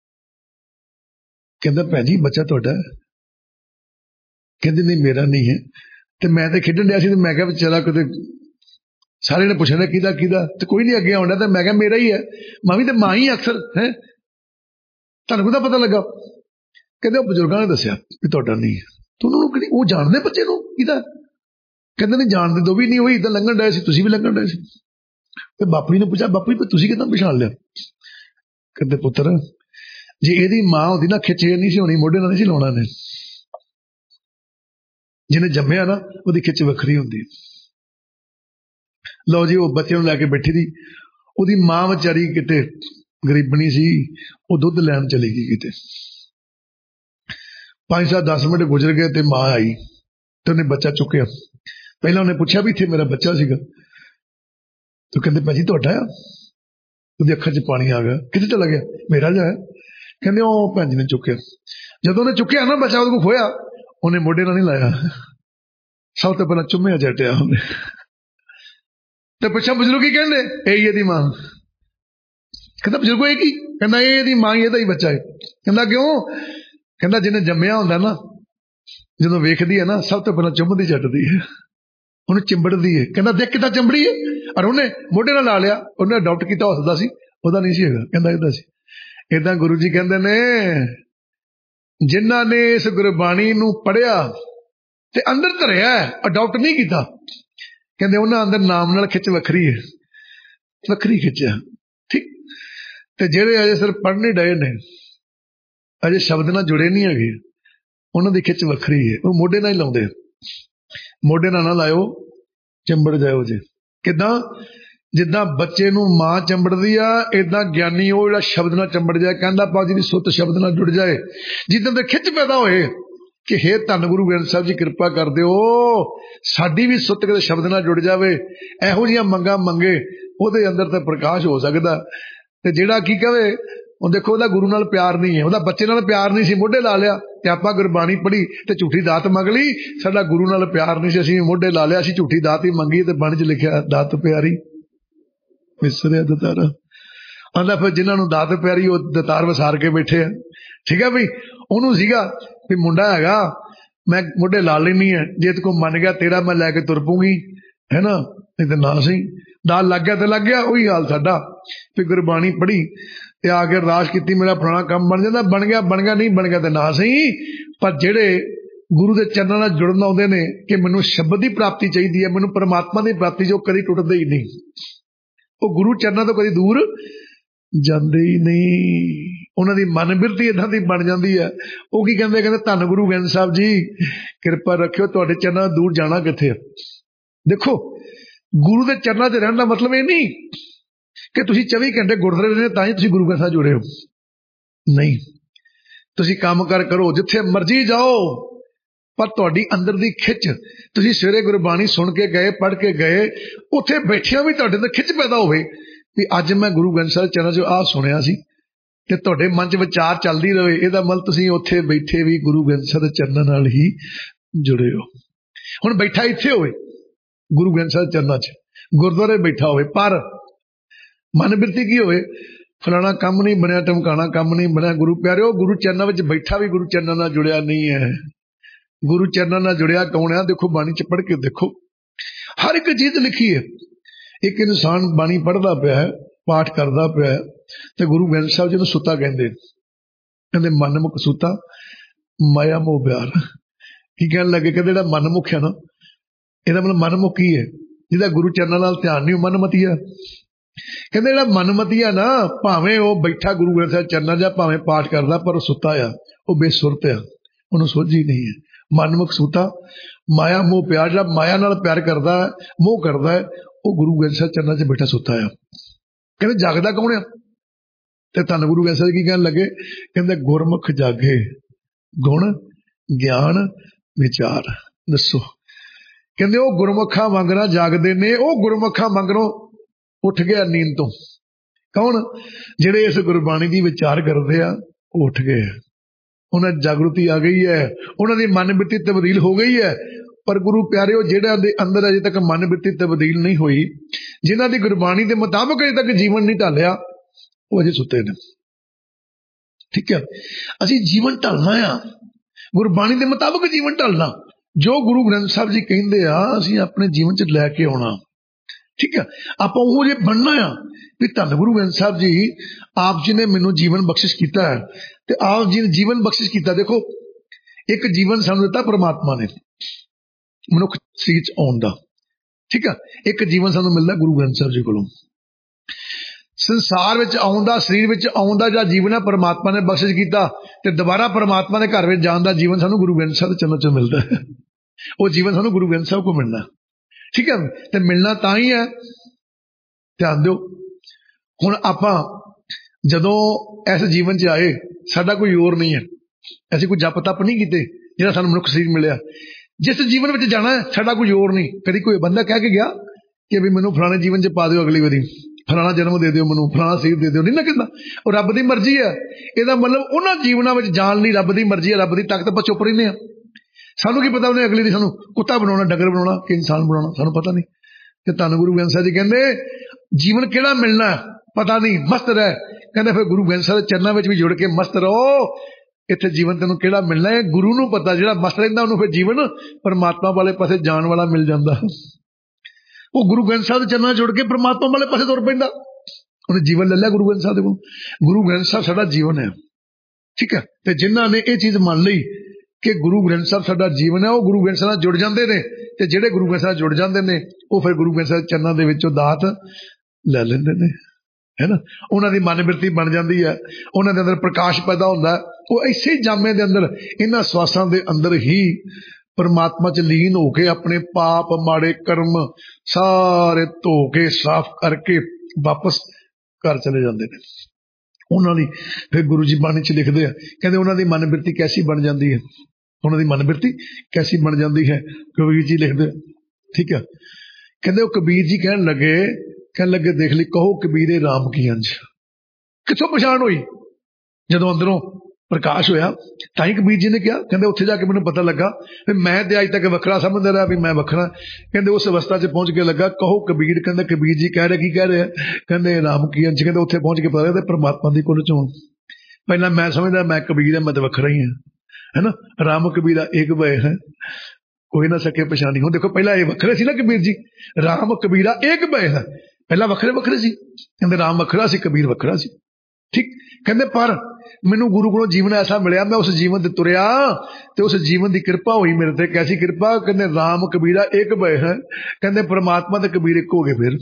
ਕਹਿੰਦਾ ਭੈਣ ਜੀ ਬੱਚਾ ਤੁਹਾਡਾ? ਕਹਿੰਦੀ ਨਹੀਂ ਮੇਰਾ ਨਹੀਂ ਹੈ। ਤੇ ਮੈਂ ਤੇ ਖੇਡਣ ਡਿਆ ਸੀ, ਤੇ ਮੈਂ ਕਿਹਾ ਚਲਾ ਕਿਤੇ ਸਾਰੇ ਨੇ ਪੁੱਛਣਾ ਕਿਹਦਾ ਕਿਹਦਾ, ਤੇ ਕੋਈ ਨਹੀਂ ਅੱਗੇ ਆਉਂਦਾ, ਤੇ ਮੈਂ ਕਿਹਾ ਮੇਰਾ ਹੀ ਹੈ, ਮੈਂ ਵੀ ਤੇ ਮਾਂ ਹੀ ਅਕਸਰ ਹੈ, ਤੁਹਾਨੂੰ ਕਿਹਦਾ ਪਤਾ ਲੱਗਾ? ਕਹਿੰਦੇ ਉਹ ਬਜ਼ੁਰਗਾਂ ਨੇ ਦੱਸਿਆ ਵੀ ਤੁਹਾਡਾ ਨਹੀਂ ਹੈ। ਤੇ ਉਹਨਾਂ ਨੂੰ ਕਹਿੰਦੀ ਉਹ ਜਾਣਦੇ ਬੱਚੇ ਨੂੰ ਕਿਹਦਾ? ਕਹਿੰਦੇ ਨਹੀਂ ਜਾਣਦੇ, ਦੋ ਵੀ ਨਹੀਂ ਹੋਈ, ਤਾਂ ਲੰਘਣ ਡਏ ਸੀ, ਤੁਸੀਂ ਵੀ ਲੰਘਣ ਡਏ ਸੀ। ਤੇ ਬਾਪੂ ਜੀ ਨੇ ਪੁੱਛਿਆ ਬਾਪੂ ਜੀ ਤੁਸੀਂ ਕਿੱਦਾਂ ਪਛਾਣ ਲਿਆ? ਕਹਿੰਦੇ ਪੁੱਤਰ ਜੇ ਇਹਦੀ ਮਾਂ ਹੁੰਦੀ ਨਾ ਖਿੱਚ ਨਹੀਂ ਸੀ ਹੋਣੀ, ਮੋਢੇ ਨਾਲ ਨਹੀਂ ਸੀ ਲਾਉਣਾ ਨੇ। ਜਿਹਨੇ ਜੰਮਿਆ ਨਾ ਉਹਦੀ ਖਿੱਚ ਵੱਖਰੀ ਹੁੰਦੀ। ਲਓ ਜੀ, ਉਹ ਬੱਚੇ ਨੂੰ ਲੈ ਕੇ ਬੈਠੀ ਸੀ, ਉਹਦੀ ਮਾਂ ਵਿਚਾਰੀ ਕਿਤੇ ਗਰੀਬਣੀ ਸੀ, ਉਹ ਦੁੱਧ ਲੈਣ ਚਲੀ ਗਈ ਕਿਤੇ। ਪੰਜ ਸੱਤ ਦਸ ਮਿੰਟ ਗੁਜ਼ਰ ਗਏ ਤੇ ਮਾਂ ਆਈ ਤੇ ਉਹਨੇ ਬੱਚਾ ਚੁੱਕਿਆ। ਪਹਿਲਾਂ ਉਹਨੇ ਪੁੱਛਿਆ ਵੀ ਇੱਥੇ ਮੇਰਾ ਬੱਚਾ ਸੀਗਾ, ਤੇ ਕਹਿੰਦੇ ਭਾਜੀ ਤੁਹਾਡਾ ਆ? ਉਹਦੀ ਅੱਖਾਂ 'ਚ ਪਾਣੀ ਆ ਗਿਆ। ਕਿੱਥੇ ਚਲਾ ਗਿਆ? ਮੇਰਾ ਜਿਹਾ। ਕਹਿੰਦੇ ਉਹ ਭੈਣ ਜੀ ਨੇ ਚੁੱਕਿਆ। ਜਦੋਂ ਉਹਨੇ ਚੁੱਕਿਆ ਨਾ ਬੱਚਾ ਉਹਦੇ ਕੋਲ ਖੋਇਆ, ਉਹਨੇ ਮੋਢੇ ਨਾਲ ਨਹੀਂ ਲਾਇਆ, ਸਭ ਤੋਂ ਪਹਿਲਾਂ ਚੁੰਮਿਆ ਜੱਟਿਆ ਉਹਨੇ। ਤੇ ਪੁੱਛਿਆ ਬਜ਼ੁਰਗ ਕੀ ਕਹਿੰਦੇ? ਇਹ ਇਹਦੀ ਮਾਂ। ਕਹਿੰਦਾ ਬਜ਼ੁਰਗੋ ਇਹ ਕੀ? ਕਹਿੰਦਾ ਇਹ ਇਹਦੀ ਮਾਂ ਹੀ, ਇਹਦਾ ਹੀ ਬੱਚਾ ਹੈ। ਕਹਿੰਦਾ ਕਿਉਂ? ਕਹਿੰਦਾ ਜਿਹਨੇ ਜੰਮਿਆ ਹੁੰਦਾ ਨਾ, ਜਦੋਂ ਵੇਖਦੀ ਹੈ ਨਾ ਸਭ ਤੋਂ ਪਹਿਲਾਂ ਚੁੰਮਦੀ ਜੱਟਦੀ ਹੈ, ਉਹਨੂੰ ਚਿੰਬੜਦੀ ਹੈ। ਕਹਿੰਦਾ ਦੇਖ ਕਿੱਦਾਂ ਚਿੰਬੜੀ ਹੈ, ਔਰ ਉਹਨੇ ਮੋਢੇ ਨਾਲ ਲਾ ਲਿਆ। ਉਹਨੇ ਅਡਾਪਟ ਕੀਤਾ ਹੋ ਸਕਦਾ ਸੀ, ਉਹਦਾ ਨਹੀਂ ਸੀ ਹੈਗਾ। ਕਹਿੰਦਾ ਇਹਦਾ ਸੀ। ਏਦਾਂ ਗੁਰੂ ਜੀ ਕਹਿੰਦੇ ਨੇ ਜਿਨ੍ਹਾਂ ਨੇ ਇਸ ਗੁਰਬਾਣੀ ਨੂੰ ਪੜ੍ਹਿਆ ਤੇ ਅੰਦਰ ਧਰਿਆ, ਅਡਾਪਟ ਨਹੀਂ ਕੀਤਾ, ਕਹਿੰਦੇ ਉਹਨਾਂ ਅੰਦਰ ਨਾਮ ਨਾਲ ਖਿੱਚ ਵੱਖਰੀ ਹੈ, ਵੱਖਰੀ ਖਿੱਚ ਹੈ। ਠੀਕ। ਤੇ ਜਿਹੜੇ ਅਜੇ ਸਿਰ ਪੜ੍ਹਨੇ ਡਏ ਨੇ, ਅਜੇ ਸ਼ਬਦ ਨਾਲ ਜੁੜੇ ਨਹੀਂ ਹੈਗੇ, ਉਹਨਾਂ ਦੀ ਖਿੱਚ ਵੱਖਰੀ ਹੈ। ਉਹ ਮੋਢੇ ਨਾਲ ਹੀ ਲਾਉਂਦੇ। ਮੋਢੇ ਨਾਲ ਨਾ ਲਾਇਓ, ਚਿੰਬੜ ਜਾਇਓ ਜੇ। ਕਿੱਦਾਂ? ਜਿੱਦਾਂ ਬੱਚੇ ਨੂੰ ਮਾਂ ਚੰਬੜਦੀ ਆ, ਏਦਾਂ ਗਿਆਨੀ ਉਹ ਜਿਹੜਾ ਸ਼ਬਦ ਨਾਲ ਚੰਬੜ ਜਾਏ। ਕਹਿੰਦਾ ਪਾਜੀ ਦੀ ਸੁੱਤ ਸ਼ਬਦ ਨਾਲ ਜੁੜ ਜਾਏ, ਜਿੱਦਾਂ ਦੇ ਖਿੱਚ ਪੈਦਾ ਹੋਏ ਕਿ ਹੇ ਧੰਨ ਗੁਰੂ ਗ੍ਰੰਥ ਸਾਹਿਬ ਜੀ ਕਿਰਪਾ ਕਰ ਦਿਓ, ਸਾਡੀ ਵੀ ਸੁੱਤ ਕਿਤੇ ਸ਼ਬਦ ਨਾਲ ਜੁੜ ਜਾਵੇ। ਇਹੋ ਜਿਹੀਆਂ ਮੰਗਾਂ ਮੰਗੇ, ਉਹਦੇ ਅੰਦਰ ਤਾਂ ਪ੍ਰਕਾਸ਼ ਹੋ ਸਕਦਾ। ਤੇ ਜਿਹੜਾ ਕੀ ਕਵੇ, ਉਹ ਦੇਖੋ ਉਹਦਾ ਗੁਰੂ ਨਾਲ ਪਿਆਰ ਨਹੀਂ ਹੈ, ਉਹਦਾ ਬੱਚੇ ਨਾਲ ਪਿਆਰ ਨਹੀਂ ਸੀ, ਮੋਢੇ ਲਾ ਲਿਆ। ਤੇ ਆਪਾਂ ਗੁਰਬਾਣੀ ਪੜ੍ਹੀ ਤੇ ਝੂਠੀ ਦਾਤ ਮੰਗ ਲਈ, ਸਾਡਾ ਗੁਰੂ ਨਾਲ ਪਿਆਰ ਨਹੀਂ ਸੀ, ਅਸੀਂ ਮੋਢੇ ਲਾ ਲਿਆ, ਅਸੀਂ ਝੂਠੀ ਦਾਤ ਹੀ ਮੰਗੀ। ਤੇ ਬਾਣੀ 'ਚ ਲਿਖਿਆ ਦਾਤ ਪਿਆਰੀ ਵਿਸਰਿਆ ਦਤਾਰਾ। ਆਂਦਾ ਫਿਰ ਜਿਨ੍ਹਾਂ ਨੂੰ ਦਾਤ ਪਿਆਰੀ ਉਹ ਦਤਾਰ ਵਸਾਰ ਕੇ ਬੈਠੇ ਆ। ਠੀਕ ਹੈ ਬਈ, ਉਹਨੂੰ ਸੀਗਾ ਵੀ ਮੁੰਡਾ ਹੈਗਾ, ਮੈਂ ਮੋਢੇ ਲਾ ਲੈਣੀ ਹੈ, ਜੇ ਤੇ ਕੋ ਮੰਨ ਗਿਆ ਤੇਰਾ ਮੈਂ ਲੈ ਕੇ ਤੁਰ ਪੂੰਗੀ, ਹੈ ਨਾ, ਨਹੀਂ ਤੇ ਨਾ ਸਹੀ। ਦਾਲ ਲੱਗ ਗਿਆ ਤੇ ਲੱਗ ਗਿਆ, ਉਹੀ ਹਾਲ ਸਾਡਾ। ਵੀ ਗੁਰਬਾਣੀ ਪੜ੍ਹੀ ਤੇ ਆ ਕੇ ਅਰਦਾਸ ਕੀਤੀ, ਮੇਰਾ ਫਲਾਣਾ ਕੰਮ ਬਣ ਜਾਂਦਾ, ਬਣ ਗਿਆ ਬਣ ਗਿਆ, ਨਹੀਂ ਬਣ ਗਿਆ ਤੇ ਨਾ ਸਹੀ। ਪਰ ਜਿਹੜੇ ਗੁਰੂ ਦੇ ਚਰਨਾਂ ਨਾਲ ਜੁੜਨ ਆਉਂਦੇ ਨੇ ਕਿ ਮੈਨੂੰ ਸ਼ਬਦ ਦੀ ਪ੍ਰਾਪਤੀ ਚਾਹੀਦੀ ਹੈ, ਮੈਨੂੰ ਪਰਮਾਤਮਾ ਦੀ ਪ੍ਰਾਪਤੀ, ਜੋ ਕਦੀ ਟੁੱਟਦੇ ਹੀ ਨਹੀਂ, ਉਹ ਗੁਰੂ ਚਰਨਾਂ ਤੋਂ ਕਦੀ ਦੂਰ ਜਾਂਦੇ ਹੀ ਨਹੀਂ। ਉਹਨਾਂ ਦੀ ਮਨ ਬਿਰਤੀ ਏਦਾਂ ਦੀ ਬਣ ਜਾਂਦੀ ਹੈ। ਉਹ ਕੀ ਕਹਿੰਦੇ? ਕਹਿੰਦੇ ਧੰਨ ਗੁਰੂ ਗ੍ਰੰਥ ਸਾਹਿਬ ਜੀ ਕਿਰਪਾ ਰੱਖਿਓ, ਤੁਹਾਡੇ ਚਰਨਾਂ ਤੋਂ ਦੂਰ ਜਾਣਾ ਕਿੱਥੇ ਆ। ਦੇਖੋ, ਗੁਰੂ ਦੇ ਚਰਨਾਂ 'ਚ ਰਹਿਣ ਦਾ ਮਤਲਬ ਇਹ ਨਹੀਂ ਕਿ ਤੁਸੀਂ ਚੌਵੀ ਘੰਟੇ ਗੁਰਦੁਆਰੇ ਰਹਿੰਦੇ ਤਾਂ ਹੀ ਤੁਸੀਂ ਗੁਰੂ ਗ੍ਰੰਥ ਸਾਹਿਬ ਜੁੜੇ ਹੋ। ਨਹੀਂ, ਤੁਸੀਂ ਕੰਮ ਕਰ ਕਰੋ, ਜਿੱਥੇ ਮਰਜ਼ੀ ਜਾਓ, ਪਰ ਤੁਹਾਡੀ ਅੰਦਰ ਦੀ ਖਿੱਚ, ਤੁਸੀਂ ਸਵੇਰੇ ਗੁਰਬਾਣੀ ਸੁਣ ਕੇ ਗਏ, ਪੜ੍ਹ ਕੇ ਗਏ, ਉੱਥੇ ਬੈਠਿਆਂ ਵੀ ਤੁਹਾਡੇ ਅੰਦਰ ਖਿੱਚ ਪੈਦਾ ਹੋਵੇ ਵੀ ਅੱਜ ਮੈਂ ਗੁਰੂ ਗ੍ਰੰਥ ਸਾਹਿਬ ਚਰਨਾਂ 'ਚ ਆਹ ਸੁਣਿਆ ਸੀ, ਤੇ ਤੁਹਾਡੇ ਮਨ 'ਚ ਵਿਚਾਰ ਚੱਲਦੀ ਰਹੇ। ਇਹਦਾ ਮਤਲਬ ਤੁਸੀਂ ਉੱਥੇ ਬੈਠੇ ਵੀ ਗੁਰੂ ਗ੍ਰੰਥ ਸਾਹਿਬ ਦੇ ਚਰਨਾਂ ਨਾਲ ਹੀ ਜੁੜੇ ਹੋ। ਹੁਣ ਬੈਠਾ ਇੱਥੇ ਹੋਵੇ ਗੁਰੂ ਗ੍ਰੰਥ ਸਾਹਿਬ ਚਰਨਾਂ 'ਚ, ਗੁਰਦੁਆਰੇ ਬੈਠਾ ਹੋਵੇ, ਪਰ ਮਨ ਬਿਰਤੀ ਕੀ ਹੋਵੇ, ਫਲਾਣਾ ਕੰਮ ਨਹੀਂ ਬਣਿਆ, ਟਮਕਾਣਾ ਕੰਮ ਨਹੀਂ ਬਣਿਆ। ਗੁਰੂ ਪਿਆਰਿਓ, ਗੁਰੂ ਚਰਨਾਂ ਵਿੱਚ ਬੈਠਾ ਵੀ ਗੁਰੂ ਚਰਨਾਂ ਨਾਲ ਜੁੜਿਆ ਨਹੀਂ ਹੈ। ਗੁਰੂ ਚਰਨਾਂ ਨਾਲ ਜੁੜਿਆ ਕੌਣ ਆ? ਦੇਖੋ ਬਾਣੀ 'ਚ ਪੜ੍ਹ ਕੇ ਦੇਖੋ, ਹਰ ਇੱਕ ਚੀਜ਼ ਲਿਖੀ ਹੈ। ਇੱਕ ਇਨਸਾਨ ਬਾਣੀ ਪੜ੍ਹਦਾ ਪਿਆ ਹੈ, ਪਾਠ ਕਰਦਾ ਪਿਆ ਹੈ, ਤੇ ਗੁਰੂ ਗ੍ਰੰਥ ਸਾਹਿਬ ਜੀ ਨੂੰ ਸੁੱਤਾ ਕਹਿੰਦੇ, ਕਹਿੰਦੇ ਮਨਮੁਖ ਸੁੱਤਾ ਮਾਇਆ ਮੋਹ ਪਿਆਰ। ਕੀ ਕਹਿਣ ਲੱਗੇ? ਕਹਿੰਦੇ ਜਿਹੜਾ ਮਨਮੁਖ ਹੈ ਨਾ, ਇਹਦਾ ਮਤਲਬ ਮਨਮੁਖ ਕੀ ਹੈ? ਜਿਹਦਾ ਗੁਰੂ ਚਰਨਾਂ ਨਾਲ ਧਿਆਨ ਨਹੀਂ, ਮਨਮਤੀਆ। ਕਹਿੰਦੇ ਜਿਹੜਾ ਮਨਮਤੀਆ ਨਾ, ਭਾਵੇਂ ਉਹ ਬੈਠਾ ਗੁਰੂ ਗ੍ਰੰਥ ਸਾਹਿਬ ਚਰਨਾਂ ਜਾਂ ਭਾਵੇਂ ਪਾਠ ਕਰਦਾ, ਪਰ ਉਹ ਸੁੱਤਾ ਆ, ਉਹ ਬੇਸੁਰਤ ਆ, ਉਹਨੂੰ ਸੋਝੀ ਨਹੀਂ ਹੈ। मनमुख सूता माया मोह प्यार, जो माया नाल प्यार करता है, मोह करता है, वो गुरु ग्रंथ साहिब चरणों च बैठा सुता है। कहते जागदा कौन है? ते धन गुरु ग्रंथ साहिब की कहन लगे, कहते गुरमुख जागे गुण ज्ञान विचार। दसो, कहते वो गुरमुखा वांगना जागदे ने, वो गुरमुखा वांगरों उठ गया नींद तो। कौन? जेड़े इस गुरबाणी की विचार करते आ, उठ गए, उन्हें जागृति आ गई है, उन्होंने मन बिरती तब्दील हो गई है। पर गुरु प्यारे जिन्हां दे अंदर अजे तक मन बिरती तब्दील नहीं हुई, जिन्हां दी गुरबाणी के मुताबिक अजे तक जीवन नहीं ढालिया, वो अजे सुते ने। ठीक है, असी जीवन ढालना आ, गुरबाणी के मुताबिक जीवन ढालना, जो गुरु ग्रंथ साहब जी कहते आ असी अपने जीवन च लैके आना। ठीक है, आप वो जे बनना आ भी धन गुरु ग्रंथ साहब जी आप जी ने मैनू जीवन बख्शिश किया है, तो आप जी ने जीवन बख्शिश किया। देखो एक जीवन सानू दिता परमात्मा ने मनुख शरीर च आउण दा। ठीक है, एक जीवन सानू मिलता गुरु ग्रंथ साहब जी कोलों। संसार विच आउण दा, शरीर विच आउण दा जिहड़ा जीवन है परमात्मा ने बख्शिश किया, ते दोबारा परमात्मा के घर में जाण दा जीवन सानू गुरु ग्रंथ साहब दे चरणों च मिलता है। वो जीवन सानू गुरु ग्रंथ साहब को मिलना। ठीक है, तो मिलना तां ही है। ध्यान दो, हुण आपां जदों इस जीवन च आए, साडा कोई और नहीं है, ऐसे कोई जप तप नहीं कीते जिहड़ा सानू मनुख शरीर मिलिया। जिस जीवन में जाना है साडा कोई और नहीं। कभी कोई बंदा कह के गया कि भी मैनू फलाने जीवन च पा दिओ, अगली बारी फलाना जन्म दे दिओ, मैनू फलाना शरीर दे दिओ, नहीं ना कहंदा। और रब दी मर्जी है, इहदा मतलब उन्हां जीवनां विच जाण लई रब दी मर्जी है, रब दी ताकत आपां चुप रहिंदे आ। सानू की पता उन्हें अगली दी सानू कुत्ता बनाउणा, डंगर बनाउणा कि इंसान बनाउणा, सानू पता नहीं। ते धन गुरु ग्रंथ साहिब जी कहंदे जीवन किहड़ा मिलना पता नहीं, मस्त रह। कहंदे फिर गुरु ग्रंथ साहिब चरणों में भी जुड़ के मस्त रहो। इत्थे जीवन तेनों किहड़ा मिलना है गुरु नूं पता, जिहड़ा मस्त रहिंदा उहनूं फिर जीवन परमात्मा वाले पासे जाण वाला मिल जांदा। वो गुरु ग्रंथ साहिब दे चरणों जुड़ के परमात्मा वाले पासे तुर पैंदा, उन्हें जीवन ले लिया गुरु ग्रंथ साहिब को। गुरु ग्रंथ साहिब साडा जीवन है। ठीक है, ते जिन्हां ने ये चीज मान लई कि गुरु ग्रंथ साहिब साडा जीवन है, वो गुरु ग्रंथ साहिब जुड़ जाते हैं। ते जिहड़े गुरु ग्रंथ साहिब जुड़ जाते हैं वो फिर गुरु ग्रंथ साहिब चरणों दे विचों दात ले लैंदे ने, है ना। उन्हां दी मन बिरती बन जाती है, उन्हां दे अंदर प्रकाश पैदा होंदा है। वो इसे जामे दे अंदर इन्हां स्वासां दे अंदर ही परमात्मा च लीन होके अपने पाप माड़े कर्म सारे धो के साफ करके वापस घर चले जाते हैं। उन्होंने फिर गुरु जी बाणी च लिखते हैं, कहते उन्होंने मन बिरती कैसी बन जाती है, उन्होंने मन बिरती कैसी बन जाती है। कबीर जी लिखते, ठीक है, कहते वो कबीर जी कहन लगे कहन लगे देख ली कहो कबीरे राम की अंश। किथों पछाण हुई? जदों अंदरों प्रकाश होया ताई कबीर जी ने कहा, कहते उत्थे जाके मैनूं पता लगा भी मैं ते अज तक वखरा समझदा रहा भी मैं वखरा। कहते उस अवस्था च पहुंच के लगा कहो कबीर, कहते कबीर जी कह रहे की कह रहे कहते राम की अंश। कहते उत्थे पहुंच के पता लगा परमात्मा दी कुल चों। पहला मैं समझदा मैं कबीर है, मैं तो वखरा ही हां, है ना। राम कबीरा एक भय है, कोई ना सके पछानी। हुण देखो पहला ये वखरे सी ना कबीर जी, राम कबीरा एक भय है, पहला वखरे वखरे सी। कहते राम वखरा सी, कबीर वखरा सी। ठीक, कहते पर मैनू गुरु को जीवन ऐसा मिलया, मैं उस जीवन ते तुरया ते उस जीवन की कृपा हुई मेरे ते। कैसी कृपा? कहते राम कबीरा एक भय है, कहते परमात्मा ते कबीर एक हो गए, फिर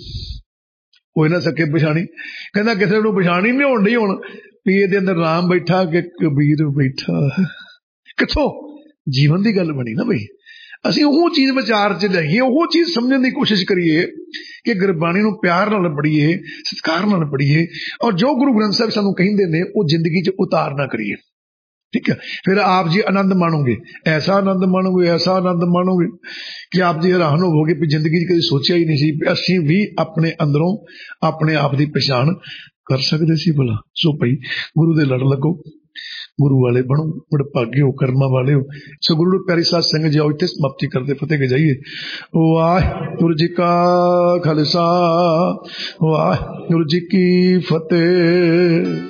कोई ना सके पछाणी। कहना किसी को पछाणी नहीं होनी हुण भी ये अंदर राम बैठा कि कबीर बैठा। किथों जीवन की गल बनी ना बई। असीं वो चीज विचार च लईए, वो चीज समझने की कोशिश करिए कि गुरबाणी नूं प्यार नाल पढ़ीए, सत्कार नाल पढ़ीए, और जो गुरु ग्रंथ साहिब सानूं कहिंदे ने वो जिंदगी च उतारना करिए। ठीक है, फिर आप जी आनंद माणोगे, ऐसा आनंद माणोगे, ऐसा आनंद माणोगे कि आप जी हैरान होवोगे भी जिंदगी च कभी सोचिया ही नहीं सी असीं भी अपने अंदरों अपने आप की पहचान कर सकते सी भला। सो भाई गुरु दे लड़ लगो, गुरु वाले बनो, बड़े भागे हो, कर्मा वाले हो। सो गुरु प्यारी साध संगत जी आओ इत्थे समाप्ति करते फतेह के जाइए। वाहिगुरू जी का खालसा, वाहिगुरू जी की फतेह।